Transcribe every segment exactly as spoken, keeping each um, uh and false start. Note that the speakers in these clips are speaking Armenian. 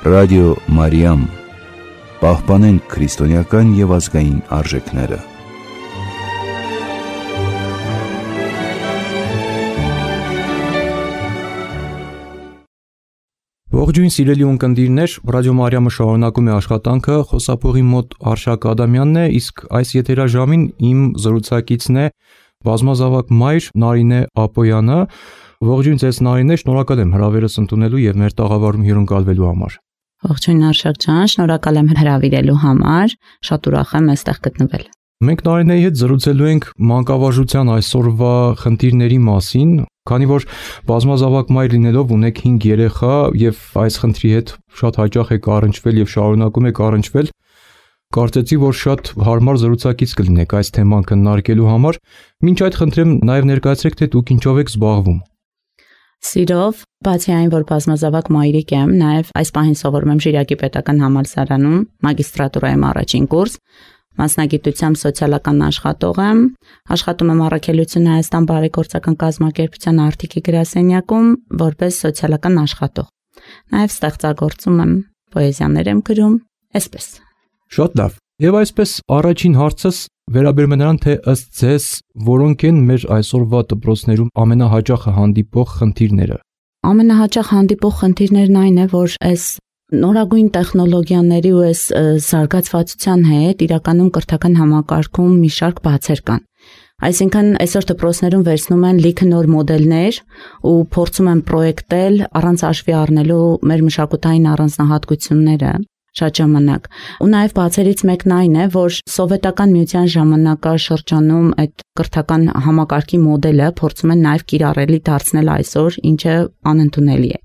Ռադիո Մարիամ, պահպանենք քրիստոնեական և ազգային արժեքները։ Ողջույն սիրելի ունկնդիրներ, Ռադիո Մարիամը շարունակում է աշխատանքը, խոսափողի մոտ Արշակ Ադամյանն է, իսկ այս եթերաժամին իմ զրուցակիցն է բազմազավակ մայր Նարինե Ապոյանը։ Ողջույն ձեզ Նարինե, շնորհակալ եմ հրավերս ընդունելու և մեր տաղավարում հյուրընկալվելու համար։ Ողջույն Արշակ ջան, շնորհակալ եմ հրավիրելու համար, շատ ուրախ եմ այստեղ գտնվել։ Մենք Նարինեի հետ զրուցելու ենք մանկավարժության այսօրվա խնդիրների մասին, քանի որ բազմազավակ մայր լինելով ունեք հինգ երեխա և այս խնդրի հետ շատ հաճախ եք առնչվել և շարունակում եք առնչվել, կարծեցի, որ շատ հարմար զրուցակից կլինեք այս թեման քննարկելու համար։ Մինչ այդ խնդրեմ նաև ներկայացրեք, թե դուք ինչով եք զբաղվում։ Սիրով, բացի այն, որ բազմազավակ մայրիկ եմ, նաև այս պահին սովորում եմ Շիրակի պետական համալսարանում, մագիստրատուրայում առաջին կուրս, մասնագիտությամբ սոցիալական աշխատող եմ, աշխատում եմ Առաքելություն Հայաստան բարեգործական կազմակերպության Արտիքի գրասենյակում որպես սոցիալական աշխատող։ Նաև ստեղծագործում եմ, պոեզիաներ եմ գրում, այսպես։ Շատ լավ։ Եվ այսպես առաջին հարցս վերաբերում է նրան, թե ըստ ձեզ որոնք են մեր այսօրվա դպրոցներում ամենահաճախ հանդիպող խնդիրները։ Ամենահաճախ հանդիպող խնդիրներն այն է, որ այս նորագույն տեխնոլոգիաների ու այս զարգացվածության հետ իրականում կրթական համակարգում մի շարք բացեր կան։ Այսինքն այսօր դպրոցներում վերցնում են լիքը նոր մոդելներ ու փորձում են պրոյեկտել առանց հաշվի առնելու մեր մշակութային առանձնահատկությունները շատ ժամանակ։ Ու նաև բացերից մեկն այն է, որ սովետական միության ժամանակաշրջանում այդ կրթական համակարգի մոդելը փորձում են նաև կիրառելի դարձնել այսօր, ինչը անընդունելի է։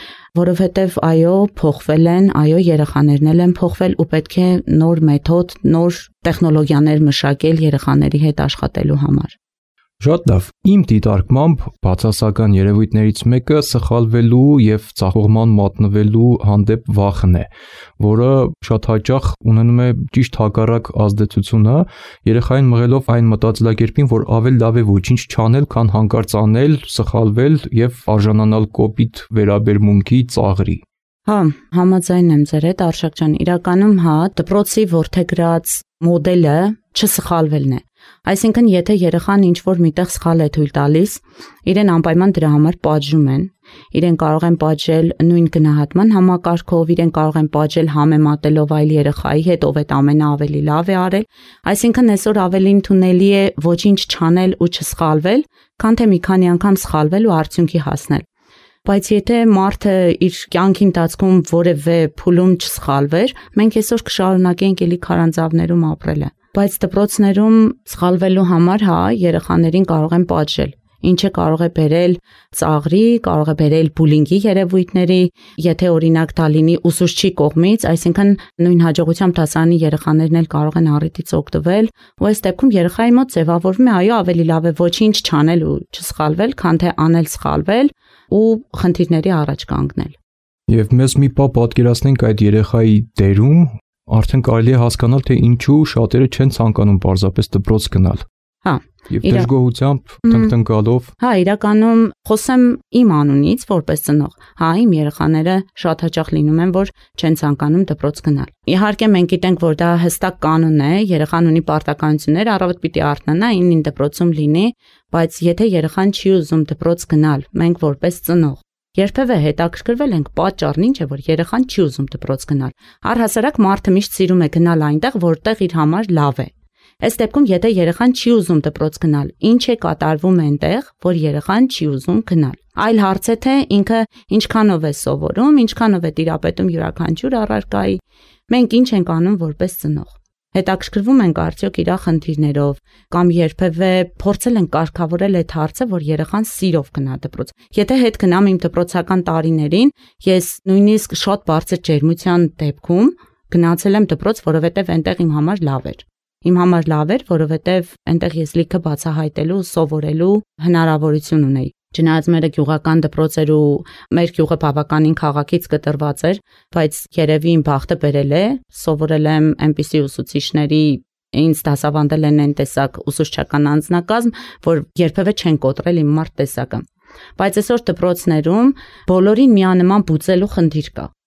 Որովհետև այո, փոխվել են, այո, երեխաներն էլ են փոխվել ու պետք է նոր մեթոդ, նոր տեխնոլոգիաներ մշակել երեխաների հետ աշխատելու համար։ Շատ լավ։ Իմ դիտարկմամբ բացասական երևույթներից մեկը սխալվելու և ձախողման մատնվելու հանդեպ վախն է, որը շատ հաճախ ունենում է ճիշտ հակառակ ազդեցությունը, երեխային մղելով այն մտածելակերպին, որ ավելի լավ է ոչինչ չանել, քան հանկարծ անել, սխալվել և արժանանալ կոպիտ վերաբերմունքի ծաղրի։ Հա, համաձայն եմ ձեր հետ, Արշակ ջան, իրականում հա, դպրոցի որդեգրած մոդելը չսխալվելն է։ Այսինքն, եթե երեխան ինչ-որ միտեղ սխալ է թույլ տալիս, իրեն անպայման դրա համար պատժում են, իրեն կարող են պատժել նույն գնահատման համակարգով, իրեն կարող են պատժել համեմատելով այլ երեխայի հետ, ով այդ ամենը ավելի լավ է արել, այսինքն այսօր ավելի ընդունելի է ոչինչ չանել ու չսխալվել, քան թե մի քանի անգամ սխալվել ու արդյունքի հասնել։ Բայց եթե մարդը իր կյանքի ընթացքում որևէ փուլում չսխալվեր, մենք այսօր կշարունակենք էլի քարանձավներում ապրելը։ Բայց դպրոցներում սխալվելու համար հա երեխաներին կարող են պատժել, ինչը կարող է բերել ծաղրի, կարող է բերել բուլինգի երևույթների, եթե օրինակ դա լինի ուսուցչի կողմից, այսինքն նույն հաջողությամբ դասարանի երեխաներն էլ կարող են առիթից օգտվել, ու այս դեպքում երեխայի մոտ ձևավորվում է այո ավելի լավ է ոչինչ չանել ու չսխալվել, քան թե անել սխալվել ու խնդիրների առաջ կանգնել։ Եվ մեզ մի պահ պատկերացնենք այդ երեխայի դերում, արդեն կարելի է հասկանալ, թե ինչու շատերը չեն ցանկանում պարզապես դպրոց գնալ։ Հա, եւ դժգոհությամբ, տնկտնկալով։ Հա, իրականում խոսեմ իմ անունից որպես ծնող։ Հա, իմ երեխաները շատ հաճախ լինում են, որ չեն ցանկանում դպրոց գնալ։ Իհարկե մենք գիտենք, որ դա հստակ կանոն է, երեխան ունի պարտականություններ, առավոտ պիտի արթնանա, ինին դպրոցում լինի, բայց եթե երեխան չի ուզում դպրոց գնալ, մենք որպես ծնող երբևէ հետաքրքրվել ենք պատճառն ինչ է, որ երեխան չի ուզում դպրոց գնալ։ Առհասարակ մարդը միշտ սիրում է գնալ այնտեղ, որտեղ իր համար լավ է։ Այս դեպքում եթե երեխան չի ուզում դպրոց գնալ, ինչ է կատարվում այնտեղ, որ երեխան չի ուզում գնալ։ Այլ հարց է, թե ինքը ինչքանով է սովորում, ինչքանով է տիրապետում յուրաքանչյուր առարկայի։ Մենք ինչ ենք անում որպես ծնող։ Հետաքրքրվում ենք արդյոք իր խնդիրներով կամ երբևէ փորձել ենք կարգավորել այդ հարցը, որ երեխան սիրով գնա դպրոց։ Եթե հետ գնամ իմ դպրոցական տարիներին, ես նույնիսկ շատ բարձր ջերմության դեպքում գնացել եմ դպրոց, որովհետև այնտեղ իմ համար լավ էր։ Իմ համար լավ էր, որովհետև այնտեղ ես լիքը բացահայտելու, սովորելու հնարավորություն ունեի։ Չնայած մերը գյուղական դպրոց էր ու մեր գյուղը բավականին քաղաքից կտրված էր, բայց երևի իմ բախտը բերել է, սովորել եմ այնպիսի ուսուցիչների, ինձ դասավանդել են այն տեսակ ուսուցչական անձնակազմ, որ երբևէ չեն կոտրել իմ մարդ տեսակը։ Բայց այսօր դպրոցներում բոլորին միանման բուծելու խնդիր կա։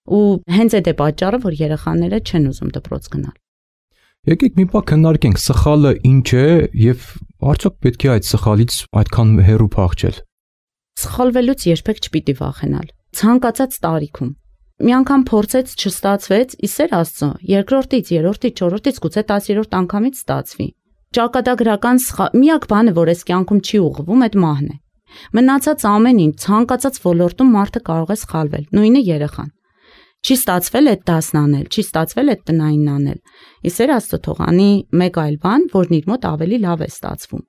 Ու հենց այդ է պատճառը, որ երեխաները չեն ուզում դպրոց գնալ։ Եկեք մի բան քննարկենք, սխալը ինչ է եւ արդյոք պետք է այդ սխալից այդքան հեռու փախչել։ Սխալվելուց երբեք չպիտի վախենալ։ Ցանկացած տարիքում։ Մի անգամ փորձեց, չստացվեց, իսեր Աստծո, երկրորդից, երրորդից, չորրորդից, գուցե տասերորդ անգամից ստացվի։ Ճակատագրական միակ բանը, որ այս կյանքում չի ուղղվում, այդ մահն է։ Մնացած ամեն ինչ, ցանկացած ոլորտում մարդը կարող է սխալվել, նույնը երեխան։ Չի ստացվել այդ դասն անել, չի ստացվել այդ տնայինն անել։ Իսեր Աստծո թող անի մեկ այլ բան, որն իր մոտ ավելի լավ է ստացվում։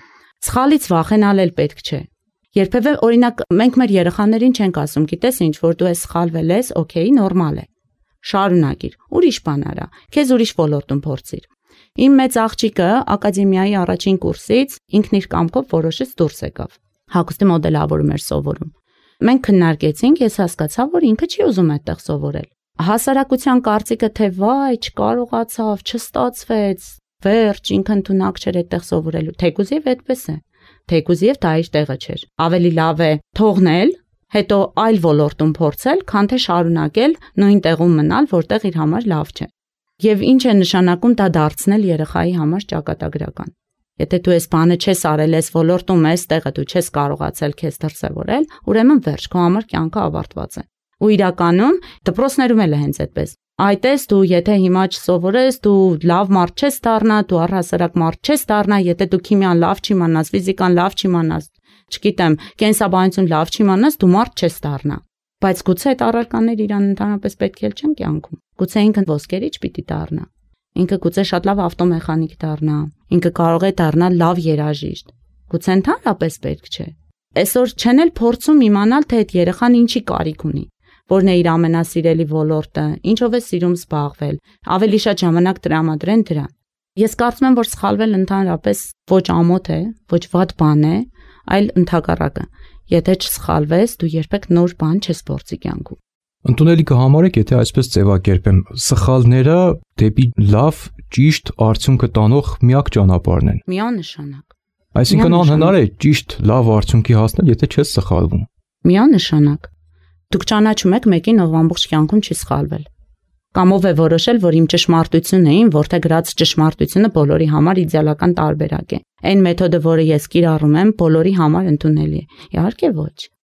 Սխալից վախենալ էլ պետք չէ։ Երբևէ օրինակ մենք մեր երեխաներին չենք ասում, գիտես ինչ, որ դու ես սխալվել ես, օքեյ, նորմալ է։ Շարունակիր, ուրիշ բան արա, քեզ ուրիշ ոլորտում փորձիր։ Իմ մեծ աղջիկը ակադեմիայի առաջին կուրսից ինքն իր կամքով որոշեց դուրս եկավ։ Հագուստի մոդելավորում էր սովորում։ Մենք քննարկեցինք, ես հասկացա, որ ինքը չի ուզում այդտեղ սովորել։ Հասարակության կարծիքը, թե վայ, չկարողացավ, չստացվեց, վերջ, ինքը ընդունակ չէր այդտեղ սովորելու, թեկուզ եւ այդպես է։ Թեկուզ եւ դա իր տեղը չէր։ Ավելի լավ է թողնել, հետո այլ ոլորտում փորձել, քան թե շարունակել նույն տեղում մնալ, որտեղ իր համար լավ չէ։ Եվ ինչ է նշանակում դա դարձնել երեխայի համար ճակատագրական։ Եթե դու այս բանը չես արել, այս ոլորտում ես, տեղը դու չես կարողացել քեզ դրսևորել, ուրեմն վերջ, քո համար կյանքը ավարտված է։ Ու իրականում դպրոցներում էլ է հենց այդպես։ Այդ ես դու եթե հիմա չսովորես, դու լավ մարդ չես դառնա, դու առհասարակ մարդ չես դառնա, եթե դու քիմիան լավ չիմանաս, ֆիզիկան լավ չիմանաս, չգիտեմ, կենսաբանություն լավ չիմանաս, դու մարդ չես դառնա։ Բայց գուցե այդ առարկաները իրան ընդհանրապես պետք էլ չեն կյանքում։ Գուցե ինքն ոսկերիչ պիտի դառնա։ Ինքը գուցե շատ լավ ավտոմեխանիկ դառնա, ինքը կարող է դառնալ լավ երաժիշտ։ Գուցե ընդհանրապես պետք չէ։ Այսօր չեն էլ փորձում իմանալ, թե այդ երեխան ինչի կարիք ունի, որն է իր ամենասիրելի ոլորտը, ինչով է սիրում զբաղվել, ավելի շատ ժամանակ տրամադրեն դրան։ Ես կարծում եմ, որ սխալվել ընդհանրապես ոչ ամոթ է, ոչ վատ բան է, այլ ընդհակառակը։ Եթե չսխալվես, դու երբեք նոր բան չես փորձի կյանքում։ Ընդունելի կհամարեք, եթե այսպես ձևակերպեմ, սխալները դեպի լավ, ճիշտ արդյունքը տանող միակ ճանապարհն են։ Միանշանակ։ Այսինքն անհնար է ճիշտ լավ արդյունքի հասնել, եթե չես սխալվում։ Միանշանակ։ Դուք ճանաչում եք մեկին, ով ամբողջ կյանքում չի սխալվել։ Կամ ով է որոշել, որ իմ ճշմարտությունն է, իմ որտեղ գրած ճշմարտությունը բոլորի համար իդեալական տարբերակ է։ Այն մեթոդը, որը ես կիրառում եմ, բոլորի համար ընդունելի է։ Իհարկե ոչ։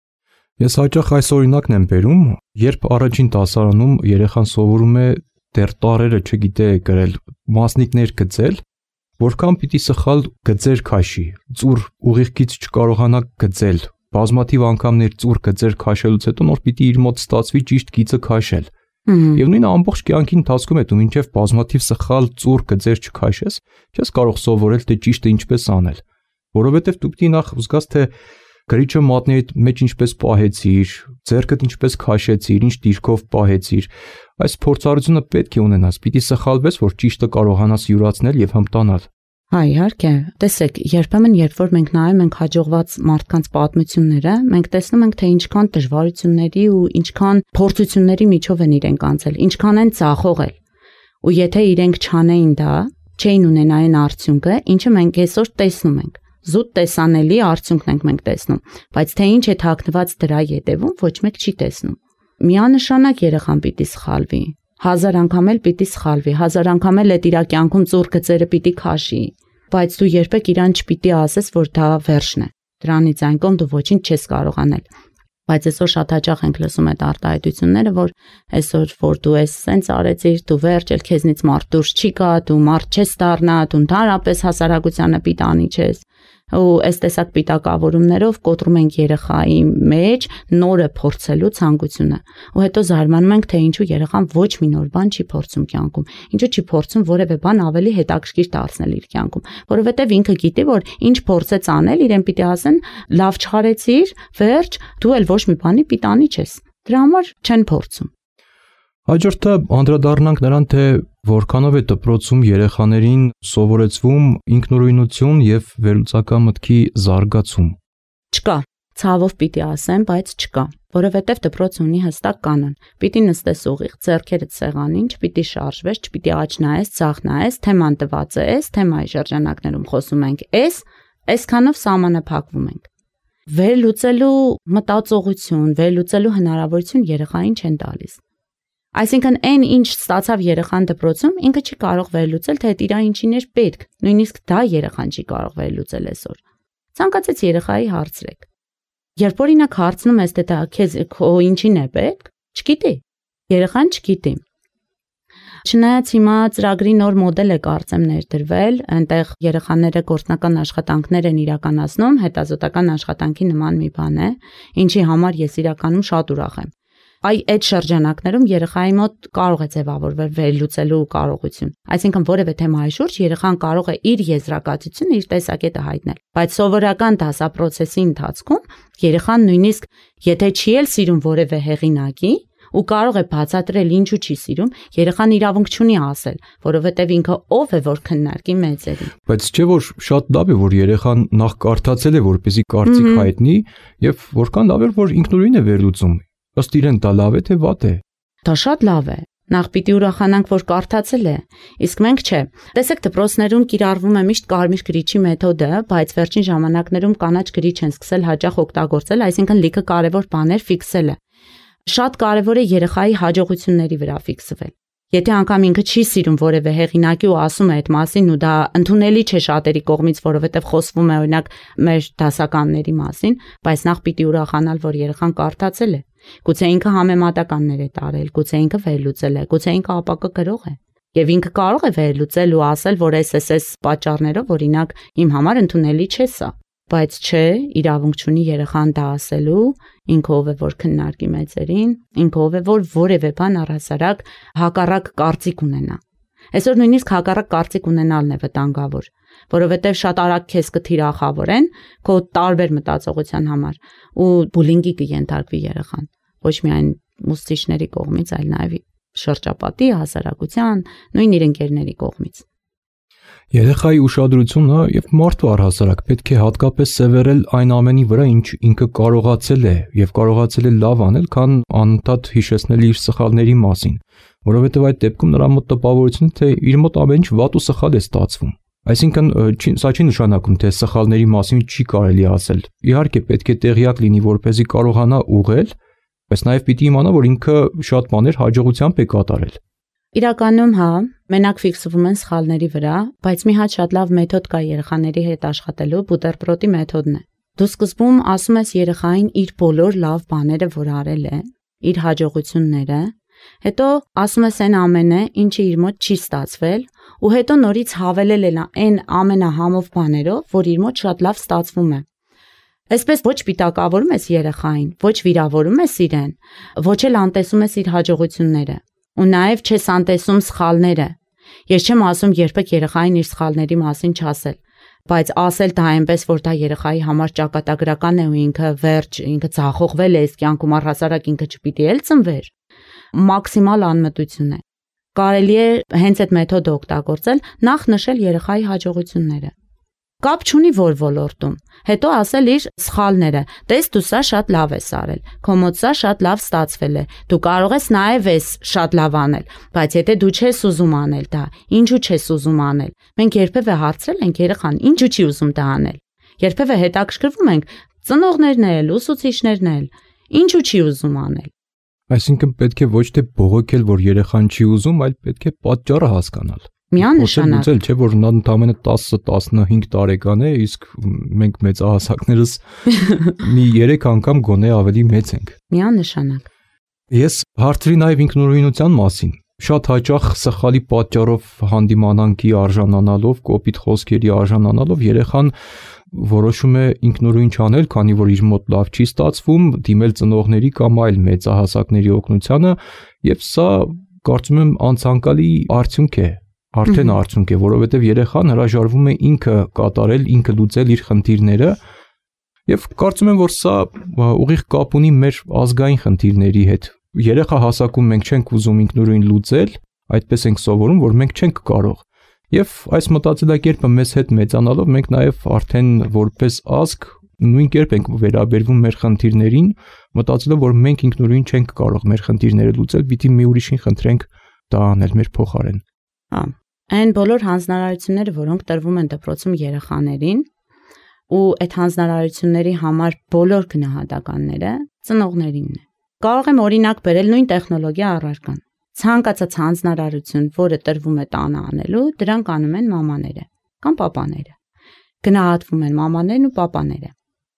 Ես հաճախ այս օրինակն եմ բերում, երբ առաջին դասարանում երեխան սովորում է դեռ տարերը չգիտե գրել, մասնիկներ գծել, որքան պիտի սխալ գծեր քաշի, ծուռ ուղիղքից չկարողանա գծել, բազմաթիվ անգամներ ծուռ գծեր քաշելուց հետո նոր պիտի իր մոտ ստացվի ճիշտ գիծը քաշել։ Եվ նույնը ամբողջ կյանքի ընթացքում է դու մինչև բազմաթիվ սխալ ծուռ գծեր չքաշես, չես կարող սովորել թե ճիշտը ինչպես անել, որովհետև դու պիտի նախ զգաս թե գրիչը մատների մեջ ինչպես պահեցիր, ձեռքդ ինչպես քաշեցիր, ինչ դիրքով պահեցիր, այս փորձառությունը պետք է ունենաս, պիտի սխալվես, որ ճիշտը կարողանաս յուրացնել եւ հմտանալ։ Հա, իհարկե, տեսեք, երբեմն երբ որ մենք նայում ենք հաջողված մարդկանց պատմությունները, մենք տեսնում ենք, թե ինչքան դժվարությունների ու ինչքան փորձությունների միջով են իրենք անցել, ինչքան են ծախողել։ Ու եթե իրենք չանեին դա, չէին ունենա այն արդյունքը, ինչը մենք այսօր տեսնում ենք։ Զուտ տեսանելի արդյունքն ենք մենք տեսնում, բայց թե ինչ է թաքնված դրա ետևում, ոչ մեկ չի տեսնում։ Միանշանակ երեխան պիտի սխալվի, հազար անգամ էլ պիտի սխալվի, հազար անգամ էլ այդ իր կյանքում ծուռ գծերը պիտի քաշի, բայց դու երբեք իրան չպիտի ասես, որ դա վերջն է։ Դրանից այն կողմ դու ոչինչ չես կարող անել։ Բայց այսօր շատ հաճախ ենք լսում այդ արտահայտությունները, որ այսօր որ դու ես սենց արեցիր, դու վերջ էլ քեզնից մարդ դուրս չի գա, դու մարդ չես դառնա, դու ընդհանրապես հասարակությանը պիտանի չես։ Ու այս տեսակ պիտակավորումներով կոտրում ենք երեխայի մեջ նորը փորձելու ցանկությունը։ Ու հետո զարմանում ենք, թե ինչու երեխան ոչ մի նոր բան չի փորձում կյանքում, ինչու չի փորձում որևէ բան ավելի հետաքրքիր դարձնել իր կյանքում, որովհետև ինքը գիտի, որ ինչ փորձեց անել, իրեն պիտի ասեն, լավ չխարեցիր, վերջ, դու էլ ոչ մի բանի պիտանի չես։ Դրա համար չեն փորձում։ Հաջորդը անդրադառնանք նրան, թե որքանով է դպրոցում երեխաներին սովորեցվում ինքնուրույնություն եւ վերլուծական մտքի զարգացում։ Չկա, ցավով պիտի ասեմ, բայց չկա, որովհետեւ դպրոցը ունի հստակ կանոն։ Պիտի նստես ուղիղ, ձեռքերդ սեղանին, չպիտի շարժվես, չպիտի աջ նայես, ցախ նայես, թեման տված է, էս թեմայի շրջանակներում խոսում ենք, էս, այսքանով սահմանափակվում ենք։ Վերլուծելու մտածողություն, վերլուծելու հնարավորություն երեխային չեն տալիս։ Այսինքն այն ինչ ստացավ երեխան դպրոցում, ինքը չի կարող վերլուծել, թե դա ինչին էր պետք, նույնիսկ դա երեխան չի կարող վերլուծել այսօր։ Ցանկացած երեխայի հարցրեք։ Երբ օրինակ հարցնում ես, թե դա քեզ քո ինչին է պետք, չգիտի։ Երեխան չգիտի։ Չնայած հիմա ծրագրի նոր մոդել է կարծեմ ներդրվել, այնտեղ երեխաները գործնական աշխատանքներ են իրականացնում, հետազոտական աշխատանքի նման մի բան է, ինչի համար ես իրականում շատ ուրախ եմ։ Այ այդ շրջանակներում երեխայի մոտ կարող է ձևավորվել վերլուծելու կարողություն։ Այսինքն որևէ թեմայի շուրջ երեխան կարող է իր եզրակացությունը, իր տեսակետը հայտնել։ Բայց սովորական դասապրոցեսի ընթացքում երեխան նույնիսկ եթե չի էլ սիրում որևէ հեղինակի ու կարող է բացատրել ինչու չի սիրում, երեխան իրավունք չունի ասել, որովհետև ինքը ով է որ քննարկի մեծերին։ Բայց չէ որ շատ լավ է որ երեխան նախ կարդացել է, որպեսզի կարծիք հայտնի, եւ որքան լավ է որ ինքնուրույն է վերլուծում։ Ըստ իրեն դա լավ է թե վատ է։ Դա շատ լավ է։ Նախ պիտի ուրախանանք, որ կարդացել է, իսկ մենք չէ։ Տեսեք, դպրոցներում կիրառվում է միշտ կարմիր գրիչի մեթոդը, բայց վերջին ժամանակներում կանաչ գրիչ են սկսել հաճախ օգտագործել, այսինքն լիքը կարևոր բաներ ֆիքսելը։ Շատ կարևոր է երեխայի հաջողությունների վրա ֆիքսվել։ Եթե անգամ ինքը չի սիրում որևէ հեղինակի ու ասում է այդ մասին ու դա ընդունելի չէ շատերի կողմից, որովհետև խոսվում է օրինակ մեր դասականների մասին, բայց նախ պիտի ուրախանալ, որ երեխան կարդացել է։ Գուցե ինքը համեմատականներ է տարել, գուցե ինքը վերլուծել է, գուցե ինքը ապակա գրող է։ Եվ ինքը կարող է վերլուծել ու ասել, որ էս էս էս պատճառներով օրինակ իմ համար ընդունելի չէ սա։ Բայց չէ, իրավունք չունի երեխան դա ասելու, ինքը ով է որ քննարկի մեծերին, ինքը ով է որ որևէ բան առհասարակ հակառակ կարծիք ունենա։ Այսօր նույնիսկ հակառակ կարծիք ունենալն է վտանգավոր, որովհետև շատ արագ քեզ կթիրախավորեն քո տարբեր մտածողության համար ու բուլինգի կենթարկվի երեխան, ոչ միայն ուսուցիչների կողմից, այլ նաև շրջապատի, հասարակության, նույն իր ընկերների կողմից։ Երեխայի ուշադրությունը եւ մարդու առհասարակ պետք է հատկապես սևեռել այն ամենի վրա, ինչ ինքը կարողացել է եւ կարողացել է լավ անել, քան անընդհատ հիշեցնել իր սխալների մասին, որովհետեւ այդ դեպքում նրա մոտ տպավորությունը թե իր մոտ ամեն ինչ վատ ու սխալ է ստացվում։ Այսինքն սա չի նշանակում, թե սխալների մասին չի կարելի ասել։ Իհարկե պետք է տեղյակ լինի, որպեսզի կարողանա ուղղել, բայց նաեւ պիտի իմանա, որ ինքը շատ բաներ հաջողությամբ է կատարել։ Իրականում հա, մենակ ֆիքսվում են սխալների վրա, բայց մի հատ շատ լավ մեթոդ կա երեխաների հետ աշխատելու, Բուտերբրոտի մեթոդն է։ Դու սկզբում ասում ես երեխային իր բոլոր լավ բաները, որ արել է, իր հաջողությունները, հետո ասում ես այն ամենը, ինչը իր մոտ չի ստացվել, ու հետո նորից հավելել են այն ամենահամով բաներով, որ իր մոտ շատ լավ ստացվում է։ Այսպես ոչ պիտակավորում ես երեխային, ոչ վիրավորում ես իրեն, ոչ էլ անտեսում ես իր հաջողությունները։ Ու նաև չես անտեսում սխալները։ Ես չեմ ասում երբեք երեխային իր սխալների մասին չասել, բայց ասել դա այնպես, որ դա երեխայի համար ճակատագրական է ու ինքը վերջ, ինքը ցախողվել է, այս կյանքում առհասարակ ինքը չպիտի էլ ծնվեր։ Մաքսիմալ անմտություն է։ Կարելի է հենց այդ մեթոդը օգտագործել, նախ նշել երեխայի հաջողությունները։ Կապ չունի որ ոլորտում, հետո ասել իր սխալները, տես դու սա շատ լավ ես արել, քո մոտ սա շատ լավ ստացվել է, դու կարող ես նաև ես շատ լավ անել, բայց եթե դու չես ուզում անել դա, ինչու չես ուզում անել, մենք երբևէ հարցրել ենք երեխան, ինչու չի ուզում դա անել, երբևէ հետաքրքրվում ենք ծնողներն էլ, ուսուցիչներն էլ, ինչու չի ուզում անել։ Այսինքն պետք է ոչ թե բողոքել, որ երեխան չի ուզում, այլ պետք է պատճառը հասկանալ։ Միանշանակ։ Խոսել չէ որ նա ընդամենը տասը տասնհինգ տարեկան է, իսկ մենք մեծահասակներս մի երեք անգամ գոնե ավելի մեծ ենք։ Միանշանակ։ Ես հարցրի նաև ինքնուրույնության մասին։ Շատ հաճախ սխալի պատճառով հանդիմանանքի արժանանալով, կոպիտ խոսքերի արժանանալով երեխան որոշում է ինքնուրույն չանել, քանի որ իր մոտ լավ չի ստացվում, դիմել ծնողների կամ այլ մեծահասակների օգնությանը, եւ սա կարծում եմ անցանկալի արդյունք է։ Արդեն արդյունք է, որովհետև երեխան հրաժարվում է ինքը կատարել, ինքը լուծել իր խնդիրները եւ կարծում եմ, որ սա ուղիղ կապ ունի մեր ազգային խնդիրների հետ։ Երեխա հասակում մենք չենք ուզում ինքնուրույն լուծել, այդպես ենք սովորում, որ մենք չենք կարող։ Եվ այս մտածելակերպը մեզ հետ մեծանալով մենք նաեւ արդեն որպես ազգ նույն կերպ ենք վերաբերվում մեր խնդիրներին, մտածելով, որ մենք ինքնուրույն չենք կարող մեր խնդիրները լուծել, պիտի մի ուրիշին խնդրենք դա անել մեր փոխարեն։ Հա, այն բոլոր հանձնարարությունները, որոնք տրվում են դպրոցում երեխաներին, ու այդ հանձնարարությունների համար բոլոր գնահատականները ծնողներինն է։ Կարող եմ օրինակ բերել նույն տեխնոլոգիա առարկան։ ցանկացած հանձնարարություն, որը տրվում է տանը անելու, դրան կանում են մամաները կամ պապաները։ Գնահատվում են մամաներն ու պապաները։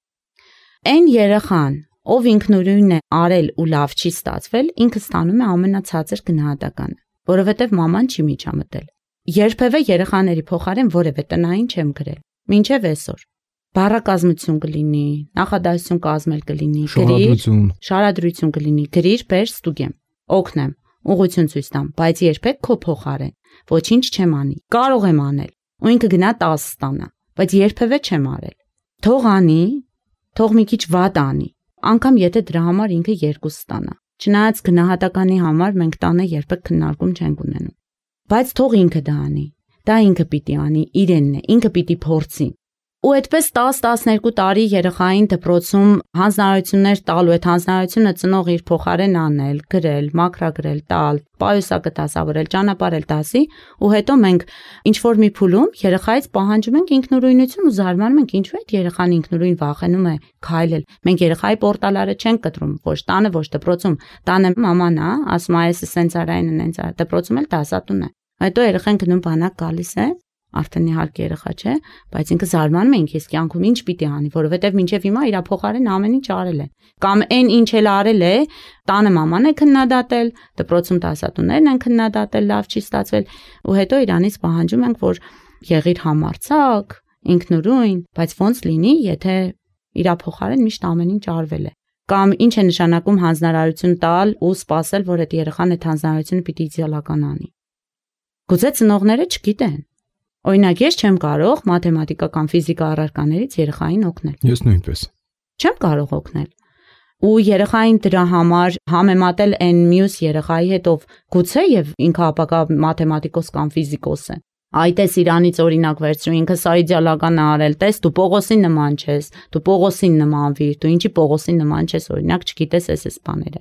Այն երեխան, ով ինքնուրույն է արել ու լավ չի ստացվել, ինքը ստանում է ամենացածր գնահատականը, որովհետև մաման չի միջամտել։ Երբևէ երեխաների փոխարեն որևէ տնային չեմ գրել, մինչև այսօր։ Բառակազմություն կլինի, նախադասություն կազմել կլինի, գրիր, շարադրություն կլինի, գրիր, բեր, ստուգեմ, օգնեմ, ուղղություն ցույց տամ, բայց երբեք քո փոխարեն ոչինչ չեմ անի։ Կարող եմ անել, ու ինքը գնա տասը ստանա, բայց երբևէ չեմ արել։ Թող անի, թող մի քիչ վատ անի, անգամ եթե դրա համար ինքը երկու ստանա։ Չնայած գնահատականի համար մենք տանը երբեք քննարկում չենք ունենում։ Բայց թող ինքը դա անի, դա ինքը պիտի անի, իրենն է, ինքը պիտի փորձի։ Ու այդպես տասը տասներկու տարի երեխային դպրոցում հանձնարարություններ տալու, այդ հանձնարարությունը ծնող իր փոխարեն անել, գրել, մաքրագրել, տալ, պայուսակը դասավորել, ճանապարհել դասի, ու հետո մենք ինչ որ մի փուլում երեխայից պահանջում ենք ինքնուրույնություն ու զարմանում ենք, ինչու այդ երեխան ինքնուրույն վախենում է քայլել։ Մենք երեխայի պորտալարը չենք կտրում, ոչ տանը, ոչ դպրոցում։ Տանը մաման է, ասում է, այս սենց արային, նենց արա, դպրոցում էլ դասատուն է։ Հետո երեխան գնում բանակ գալիս է, արդեն իհարկե երեխա չէ, բայց ինքը զարմանում է ինքս կյանքում ինչ պիտի անի, որովհետև մինչև հիմա իր փոխարեն ամեն ինչ արել է։ Կամ այն ինչ էլ արել է, տանը մաման է քննադատել, դպրոցում դասատուներն են քննադատել, լավ չի ստացվել, ու հետո իրանից պահանջում ենք, որ եղիր համարձակ, ինքնուրույն, բայց ոնց լինի, եթե իր փոխարեն միշտ ամեն ինչ արվել է։ Կամ ինչ է նշանակում հանձնարարություն տալ ու սպասել, որ այդ երեխան այդ հանձնարարությունը պիտի իդեալական անի։ Գուցե ծնողները չգիտեն։ Օրինակ, ես չեմ կարող մաթեմատիկա կամ ֆիզիկա առարկաներից երեխային օգնել։ Ես նույնպես։ Չեմ կարող օգնել։ Ու երեխային դրա համար համեմատել այն մյուս երեխայի հետ, ով գուցե եւ ինքը ապակա մաթեմատիկոս կամ ֆիզիկոս է։ Այդ էս իրանից օրինակ վերցրու, ինքը սա իդեալական է արել, տես դու Պողոսին նման չես, դու Պողոսին նմանվիր, դու ինչի Պողոսին նման չես, օրինակ չգիտես էս էս բաները։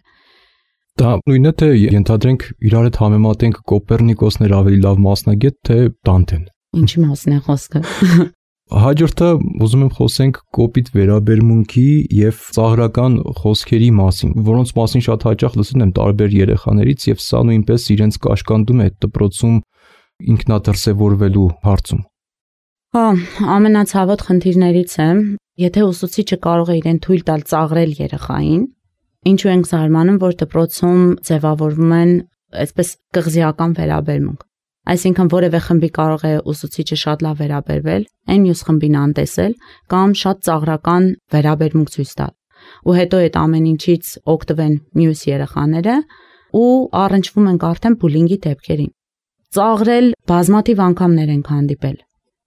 Դա նույնը թե ենթադրենք իրար հետ համեմատենք Կոպեռնիկոսն էր ավելի լավ մասնագետ, թե Դանտեն։ Ինչի մասն է խոսքը։ Հաջորդը ուզում եմ խոսենք կոպիտ վերաբերմունքի եւ ծաղրական խոսքերի մասին, որոնց մասին շատ հաճախ լսում եմ տարբեր երեխաներից եւ սա նույնպես իրենց կաշկանդում է դպրոցում ինքնադրսևորվելու հարցում։ Հա, ամենացավոտ խնդիրներից է, եթե ուսուցիչը կարող է իրեն թույլ տալ ծաղրել երեխային, ինչու ենք զարմանում, որ դպրոցում ձևավորվում են այսպես կղզիական վերաբերմունք։ Այսինքն որևէ խմբի կարող է ուսուցիչը շատ լավ վերաբերվել, այն մյուս խմբին անտեսել կամ շատ ծաղրական վերաբերմունք ցույց տալ։ Ու հետո այդ ամեն ինչից օգտվեն մյուս երեխաները ու առնչվում ենք արդեն բուլինգի դեպքերին։ Ծաղրել բազմաթիվ անգամներ ենք հանդիպել։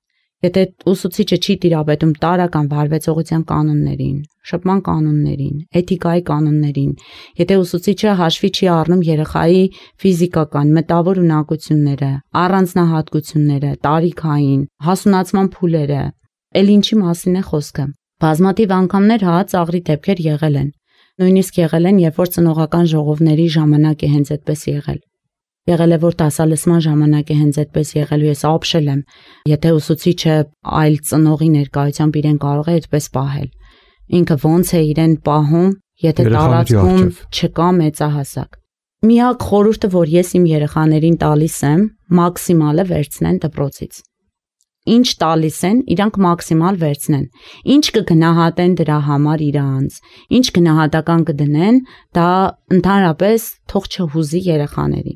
Եթե ուսուցիչը չի տիրապետում տարրական վարվեցողության կանոններին, շփման կանոններին, էթիկայի կանոններին, եթե ուսուցիչը հաշվի չի առնում երեխայի ֆիզիկական, մտավոր ունակությունները, առանձնահատկությունները, տարիքային, հասունացման փուլերը, ել ինչի մասին է խոսքը։ Բազմաթիվ անգամներ հա ծաղրի դեպքեր եղել են։ Նույնիսկ եղել են, երբ որ ծնողական ժողովների ժամանակ է հենց այդպես եղել։ Եղել է, որ դասալսման ժամանակ է հենց այդպես եղել ու ես ապշել եմ, եթե ուսուցիչը այլ ծնողի ներկայությամբ իրեն կարող է այդպես պահել։ Ինքը ոնց է իրեն պահում, եթե տարածքում չկա մեծահասակ։ Միակ խորհուրդը, որ ես իմ երեխաներին տալիս եմ, մաքսիմալը վերցնեն դպրոցից։ Ինչ տալիս են, իրանք մաքսիմալ վերցնեն։ Ինչ կգնահատեն դրա համար իրանց, ինչ գնահատական կդնեն, դա ընդհանրապես թող չհուզի երեխաներին։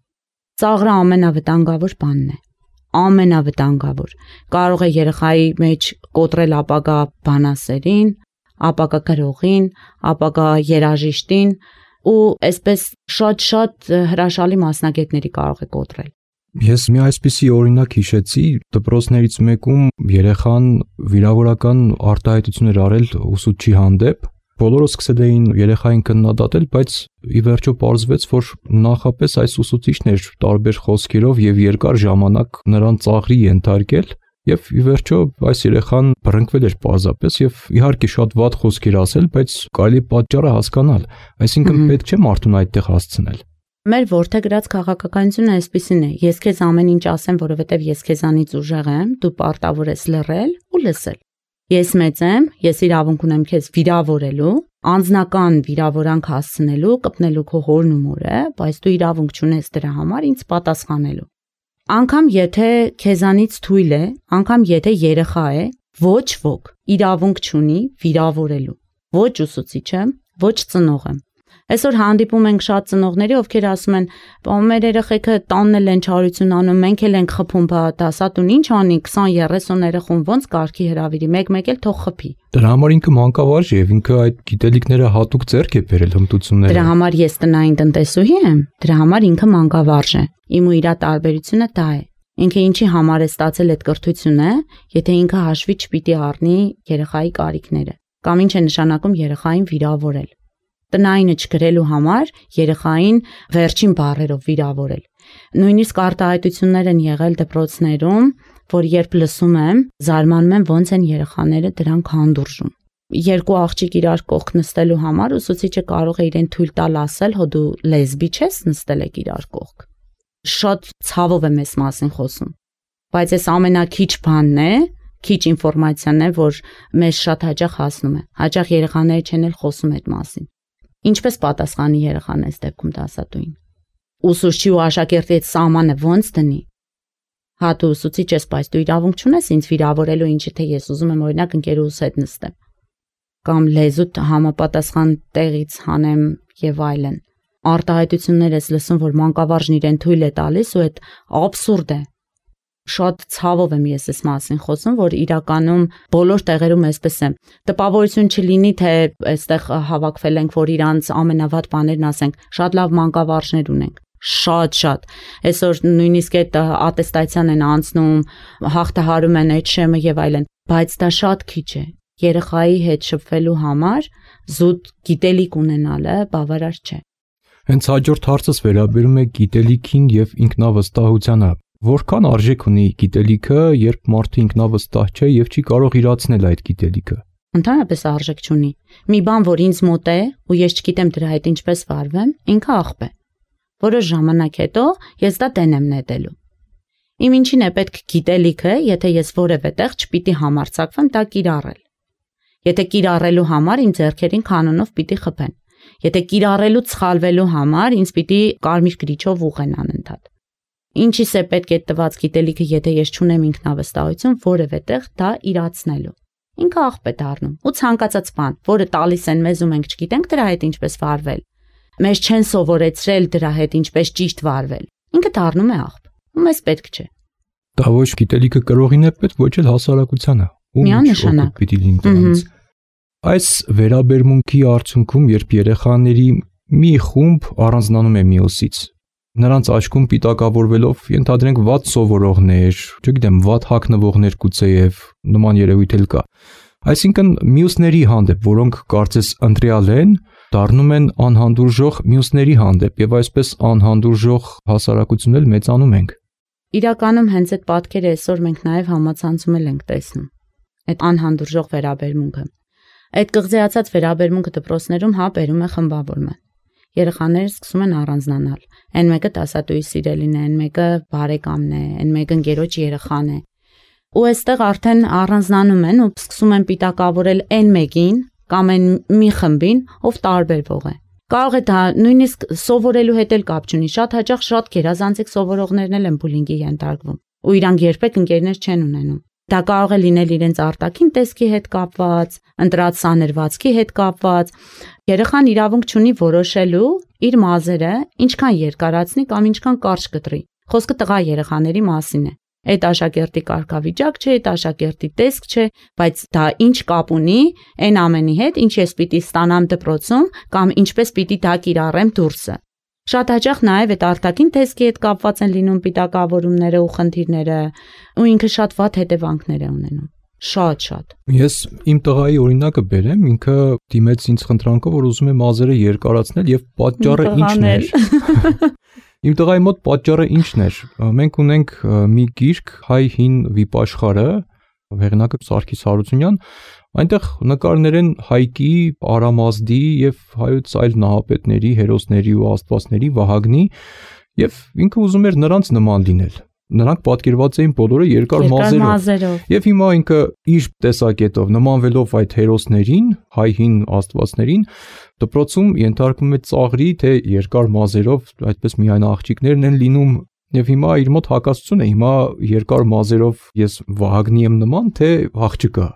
Ծաղրը ամենավտանգավոր բանն է, ամենավտանգավոր։ Կարող է երեխայի մեջ կոտրել ապագա բանասերին, ապագա գրողին, ապագա երաժիշտին ու այսպես շատ-շատ հրաշալի մասնագետների կարող է կոտրել։ Ես մի այսպիսի օրինակ հիշեցի, դպրոցներից մեկում երեխան վիրավորական արտահայտություն էր արել ուսուցչի հանդեպ։ Բոլորը սկսել էին երեխային քննադատել, բայց ի վերջո պարզվեց, որ նախապես այս ուսուցիչն էր տարբեր խոսքերով եւ երկար ժամանակ նրան ծաղրի ենթարկել, եւ ի վերջո այս երեխան բռնկվել էր պարզապես եւ իհարկե շատ վատ խոսքեր ասել, բայց կարելի է պատճառը հասկանալ, այսինքն պետք չէ մարդուն այդտեղ հասցնել։ Մեր որդեգրած քաղաքականությունը այսպեսին է. ես քեզ ամեն ինչ ասեմ, որովհետև ես քեզանից ուժեղ եմ, դու պարտավոր ես լռել ու լսել։ Ես մեծ եմ, ես իրավունք ունեմ քեզ վիրավորելու, անձնական վիրավորանք հասցնելու, կպնելու քո հորն ու մորը, բայց դու իրավունք չունես դրա համար ինձ պատասխանելու։ Անկամ եթե քեզանից թույլ է, անկամ եթե երեխա է, ոչ ոք իրավունք չունի վիրավորելու։ Ոչ ուսուցիչը, ոչ ծնողը։ Այսօր հանդիպում ենք շատ ծնողների, ովքեր ասում են, մեր երեխեքը տանն են չարություն անում, մենք էլ ենք խփում, բա դասատուն ինչ անի, քսան երեսուն երեխուն ոնց կարգի հրավիրի, մեկ-մեկ էլ թող խփի։ Դրա համար ինքը մանկավարժ է եւ ինքը այդ գիտելիքները հատուկ ձեռք է բերել հմտությունները։ Դրա համար ես տնային տնտեսուհի եմ, դրա համար ինքը մանկավարժ է։ Իմ ու իր տարբերությունը դա է։ Ինքը ինչի համար է ստացել այդ կրթությունը, եթե ինքը հաշվի չպիտի առնի երեխայի կարիքները, կամ ինչ է նշանակում երեխային վիրավորել։ Տնայինը չգրելու համար երեխային վերջին բառերով վիրավորել։ Նույնիսկ արտահայտություններ են եղել դպրոցներում, որ երբ լսում եմ, զարմանում եմ ոնց են երեխաները դրանք հանդուրժում։ Երկու աղջիկ իրար կողք նստելու համար ուսուցիչը կարող է իրեն թույլ տալ ասել, հո դու լեսբի չես, նստել եք իրար կողք։ Շատ ցավով եմ այս մասին խոսում, բայց այս ամենակիչ բանն է, քիչ ինֆորմացիան է, որ մեզ շատ հաճախ հասնում է։ Հաճախ երեխաները չեն էլ խոսում այդ մասին։ Ինչպես պատասխանի երեխան այս դեպքում դասատուին։ Ուսուցչի ու աշակերտի այդ սահմանը ոնց դնի։ Հա դու ուսուցիչ ես, բայց դու իրավունք չունես ինձ վիրավորելու, ինչի թե ես ուզում եմ օրինակ ընկերուս հետ նստեմ։ Կամ լեզուտ համապատասխան տեղից հանեմ եւ այլն։ Արտահայտություններ ես լսում, որ մանկավարժն իրեն թույլ է տալիս ու այդ աբսուրդ է։ Շատ ցավով եմ ես այս մասին խոսում, որ իրականում բոլոր տեղերում այսպես է։ Տպավորություն չլինի, թե այստեղ հավաքվել ենք, որ իրանց ամենավատ բաներն ասենք, շատ լավ մանկավարժներ ունենք։ Շատ-շատ։ Այսօր նույնիսկ այդ ատեստացիան են անցնում, հաղթահարում են այդ շեմը եւ այլն, բայց դա շատ քիչ է։ Երեխայի հետ շփվելու համար զուտ գիտելիք ունենալը բավարար չէ։ Հենց հաջորդ հարցս վերաբերում է գիտելիքին եւ ինքնավստահությանը։ Որքան արժեք ունի գիտելիքը, երբ մարդը ինքնավստահ չէ եւ չի կարող իրացնել այդ գիտելիքը։ Ընդհանրապես արժեք չունի։ Մի բան, որ ինձ մոտ է, ու ես չգիտեմ դրա հետ ինչպես վարվեմ, ինքը աղբ է։ Որոշ ժամանակ հետո ես դա դեն եմ նետելու։ Իմ ինչին է պետք գիտելիքը, եթե ես որևէ տեղ չպիտի համարձակվեմ դա կիրառել։ Եթե կիրառելու համար իմ ձեռքերին կանոնով պիտի խփեն։ Եթե կիրառելու սխալվելու համար ինձ պիտի կարմիր գրիչով ուղեն անընդհատ։ Ինչիս է պետք է տված գիտելիքը, եթե ես չունեմ ինքնավստահություն որևէ տեղ դա իրացնելու։ Ինքը աղբ է դառնում։ Ու ցանկացած բան, որը տալիս են մեզ ու մենք չգիտենք դրա հետ ինչպես վարվել, մեզ չեն սովորեցրել դրա հետ ինչպես ճիշտ վարվել, ինքը դառնում է աղբ։ Ու մեզ պետք չէ։ Դա ոչ գիտելիքը կրողին է պետք, ոչ էլ հասարակությանը։ Միանշանակ պիտի լինի դրանից։ Այս վերաբերմունքի արդյունքում, երբ երեխաների մի խումբ առանձնանում է մյուսից, նրանց աչքում պիտակավորվելով ենթադրենք վատ սովորողներ, չգիտեմ, վատ հագնվողներ գուցեև նման երևույթ էլ կա։ Այսինքն մյուսների հանդեպ, որոնք կարծես ընտրյալ են, դառնում են անհանդուրժող մյուսների հանդեպ եւ այսպես անհանդուրժող հասարակություն էլ մեծանում ենք։ Իրականում հենց այդ պատկերը այսօր մենք նաեւ համացանցում ենք տեսնում։ Այդ անհանդուրժող վերաբերմունքը։ Այդ կղզիացած վերաբերմունքը դպրոցներում հա բերում է խմբավորման։ Երեխաները սկսում են առանձնանալ։ Այն մեկը դասատուի սիրելին է, այն մեկը բարեկամն է, այն մեկը ընկերոջ երեխան է։ Ու այստեղ արդեն առանձնանում են ու սկսում են պիտակավորել այն մեկին կամ այն մի խմբին, ով տարբերվող է։ Կարող է դա նույնիսկ սովորելու հետ էլ կապ չունի։ Շատ հաճախ շատ գերազանցիկ սովորողներն էլ են բուլինգի ենթարկվում։ Ու իրանք երբեք ընկերներ չեն ունենում։ Դա կարող է լինել իրենց արտաքին տեսքի հետ կապված, ընտրած սաներվածքի հետ կապված։ Երեխան իրավունք չունի որոշելու իր մազերը ինչքան երկարացնի կամ ինչքան կարճ կտրի։ Խոսքը տղա երեխաների մասին է։ Այդ աշակերտի կարգավիճակ չէ, այդ աշակերտի տեսք չէ, բայց դա ինչ կապ ունի այն ամենի հետ, ինչ ես պիտի ստանամ դպրոցում կամ ինչպես պիտի դա կիրառեմ դուրսը։ Շատ հաճախ նաև այդ արտաքին տեսքի հետ կապված են լինում պիտակավորումները ու խնդիրները, ու ինքը շատ վատ հետևանքներ է ունենում։ Շատ-շատ։ Ես իմ տղայի օրինակը բերեմ, ինքը դիմեց ինձ խնդրանքով, որ ուզում է մազերը երկարացնել եւ պատճառը ինչն էր։ Իմ տղայի մոտ պատճառը ինչն էր։ Մենք ունենք մի գիրք Հայ հին վիպաշխարը, հեղինակը Սարգիս Հարությունյան, այնտեղ նկարներ են Հայկի, Արամազդի եւ հայոց այլ նահապետների, հերոսների ու աստվածների, Վահագնի, եւ ինքը ուզում էր նրանց նման լինել։ նրանք պատկերված էին բոլորը երկար մազերով։ Եվ հիմա ինքը իր տեսակետով նմանվելով այդ հերոսներին, հայ հին աստվածներին, դպրոցում ենթարկվում է ծաղրի, թե երկար մազերով այդպես միայն աղջիկներն են լինում, եւ հիմա իր մոտ հակասություն է, հիմա երկար մազերով ես Վահագնի եմ նման, թե աղջիկը։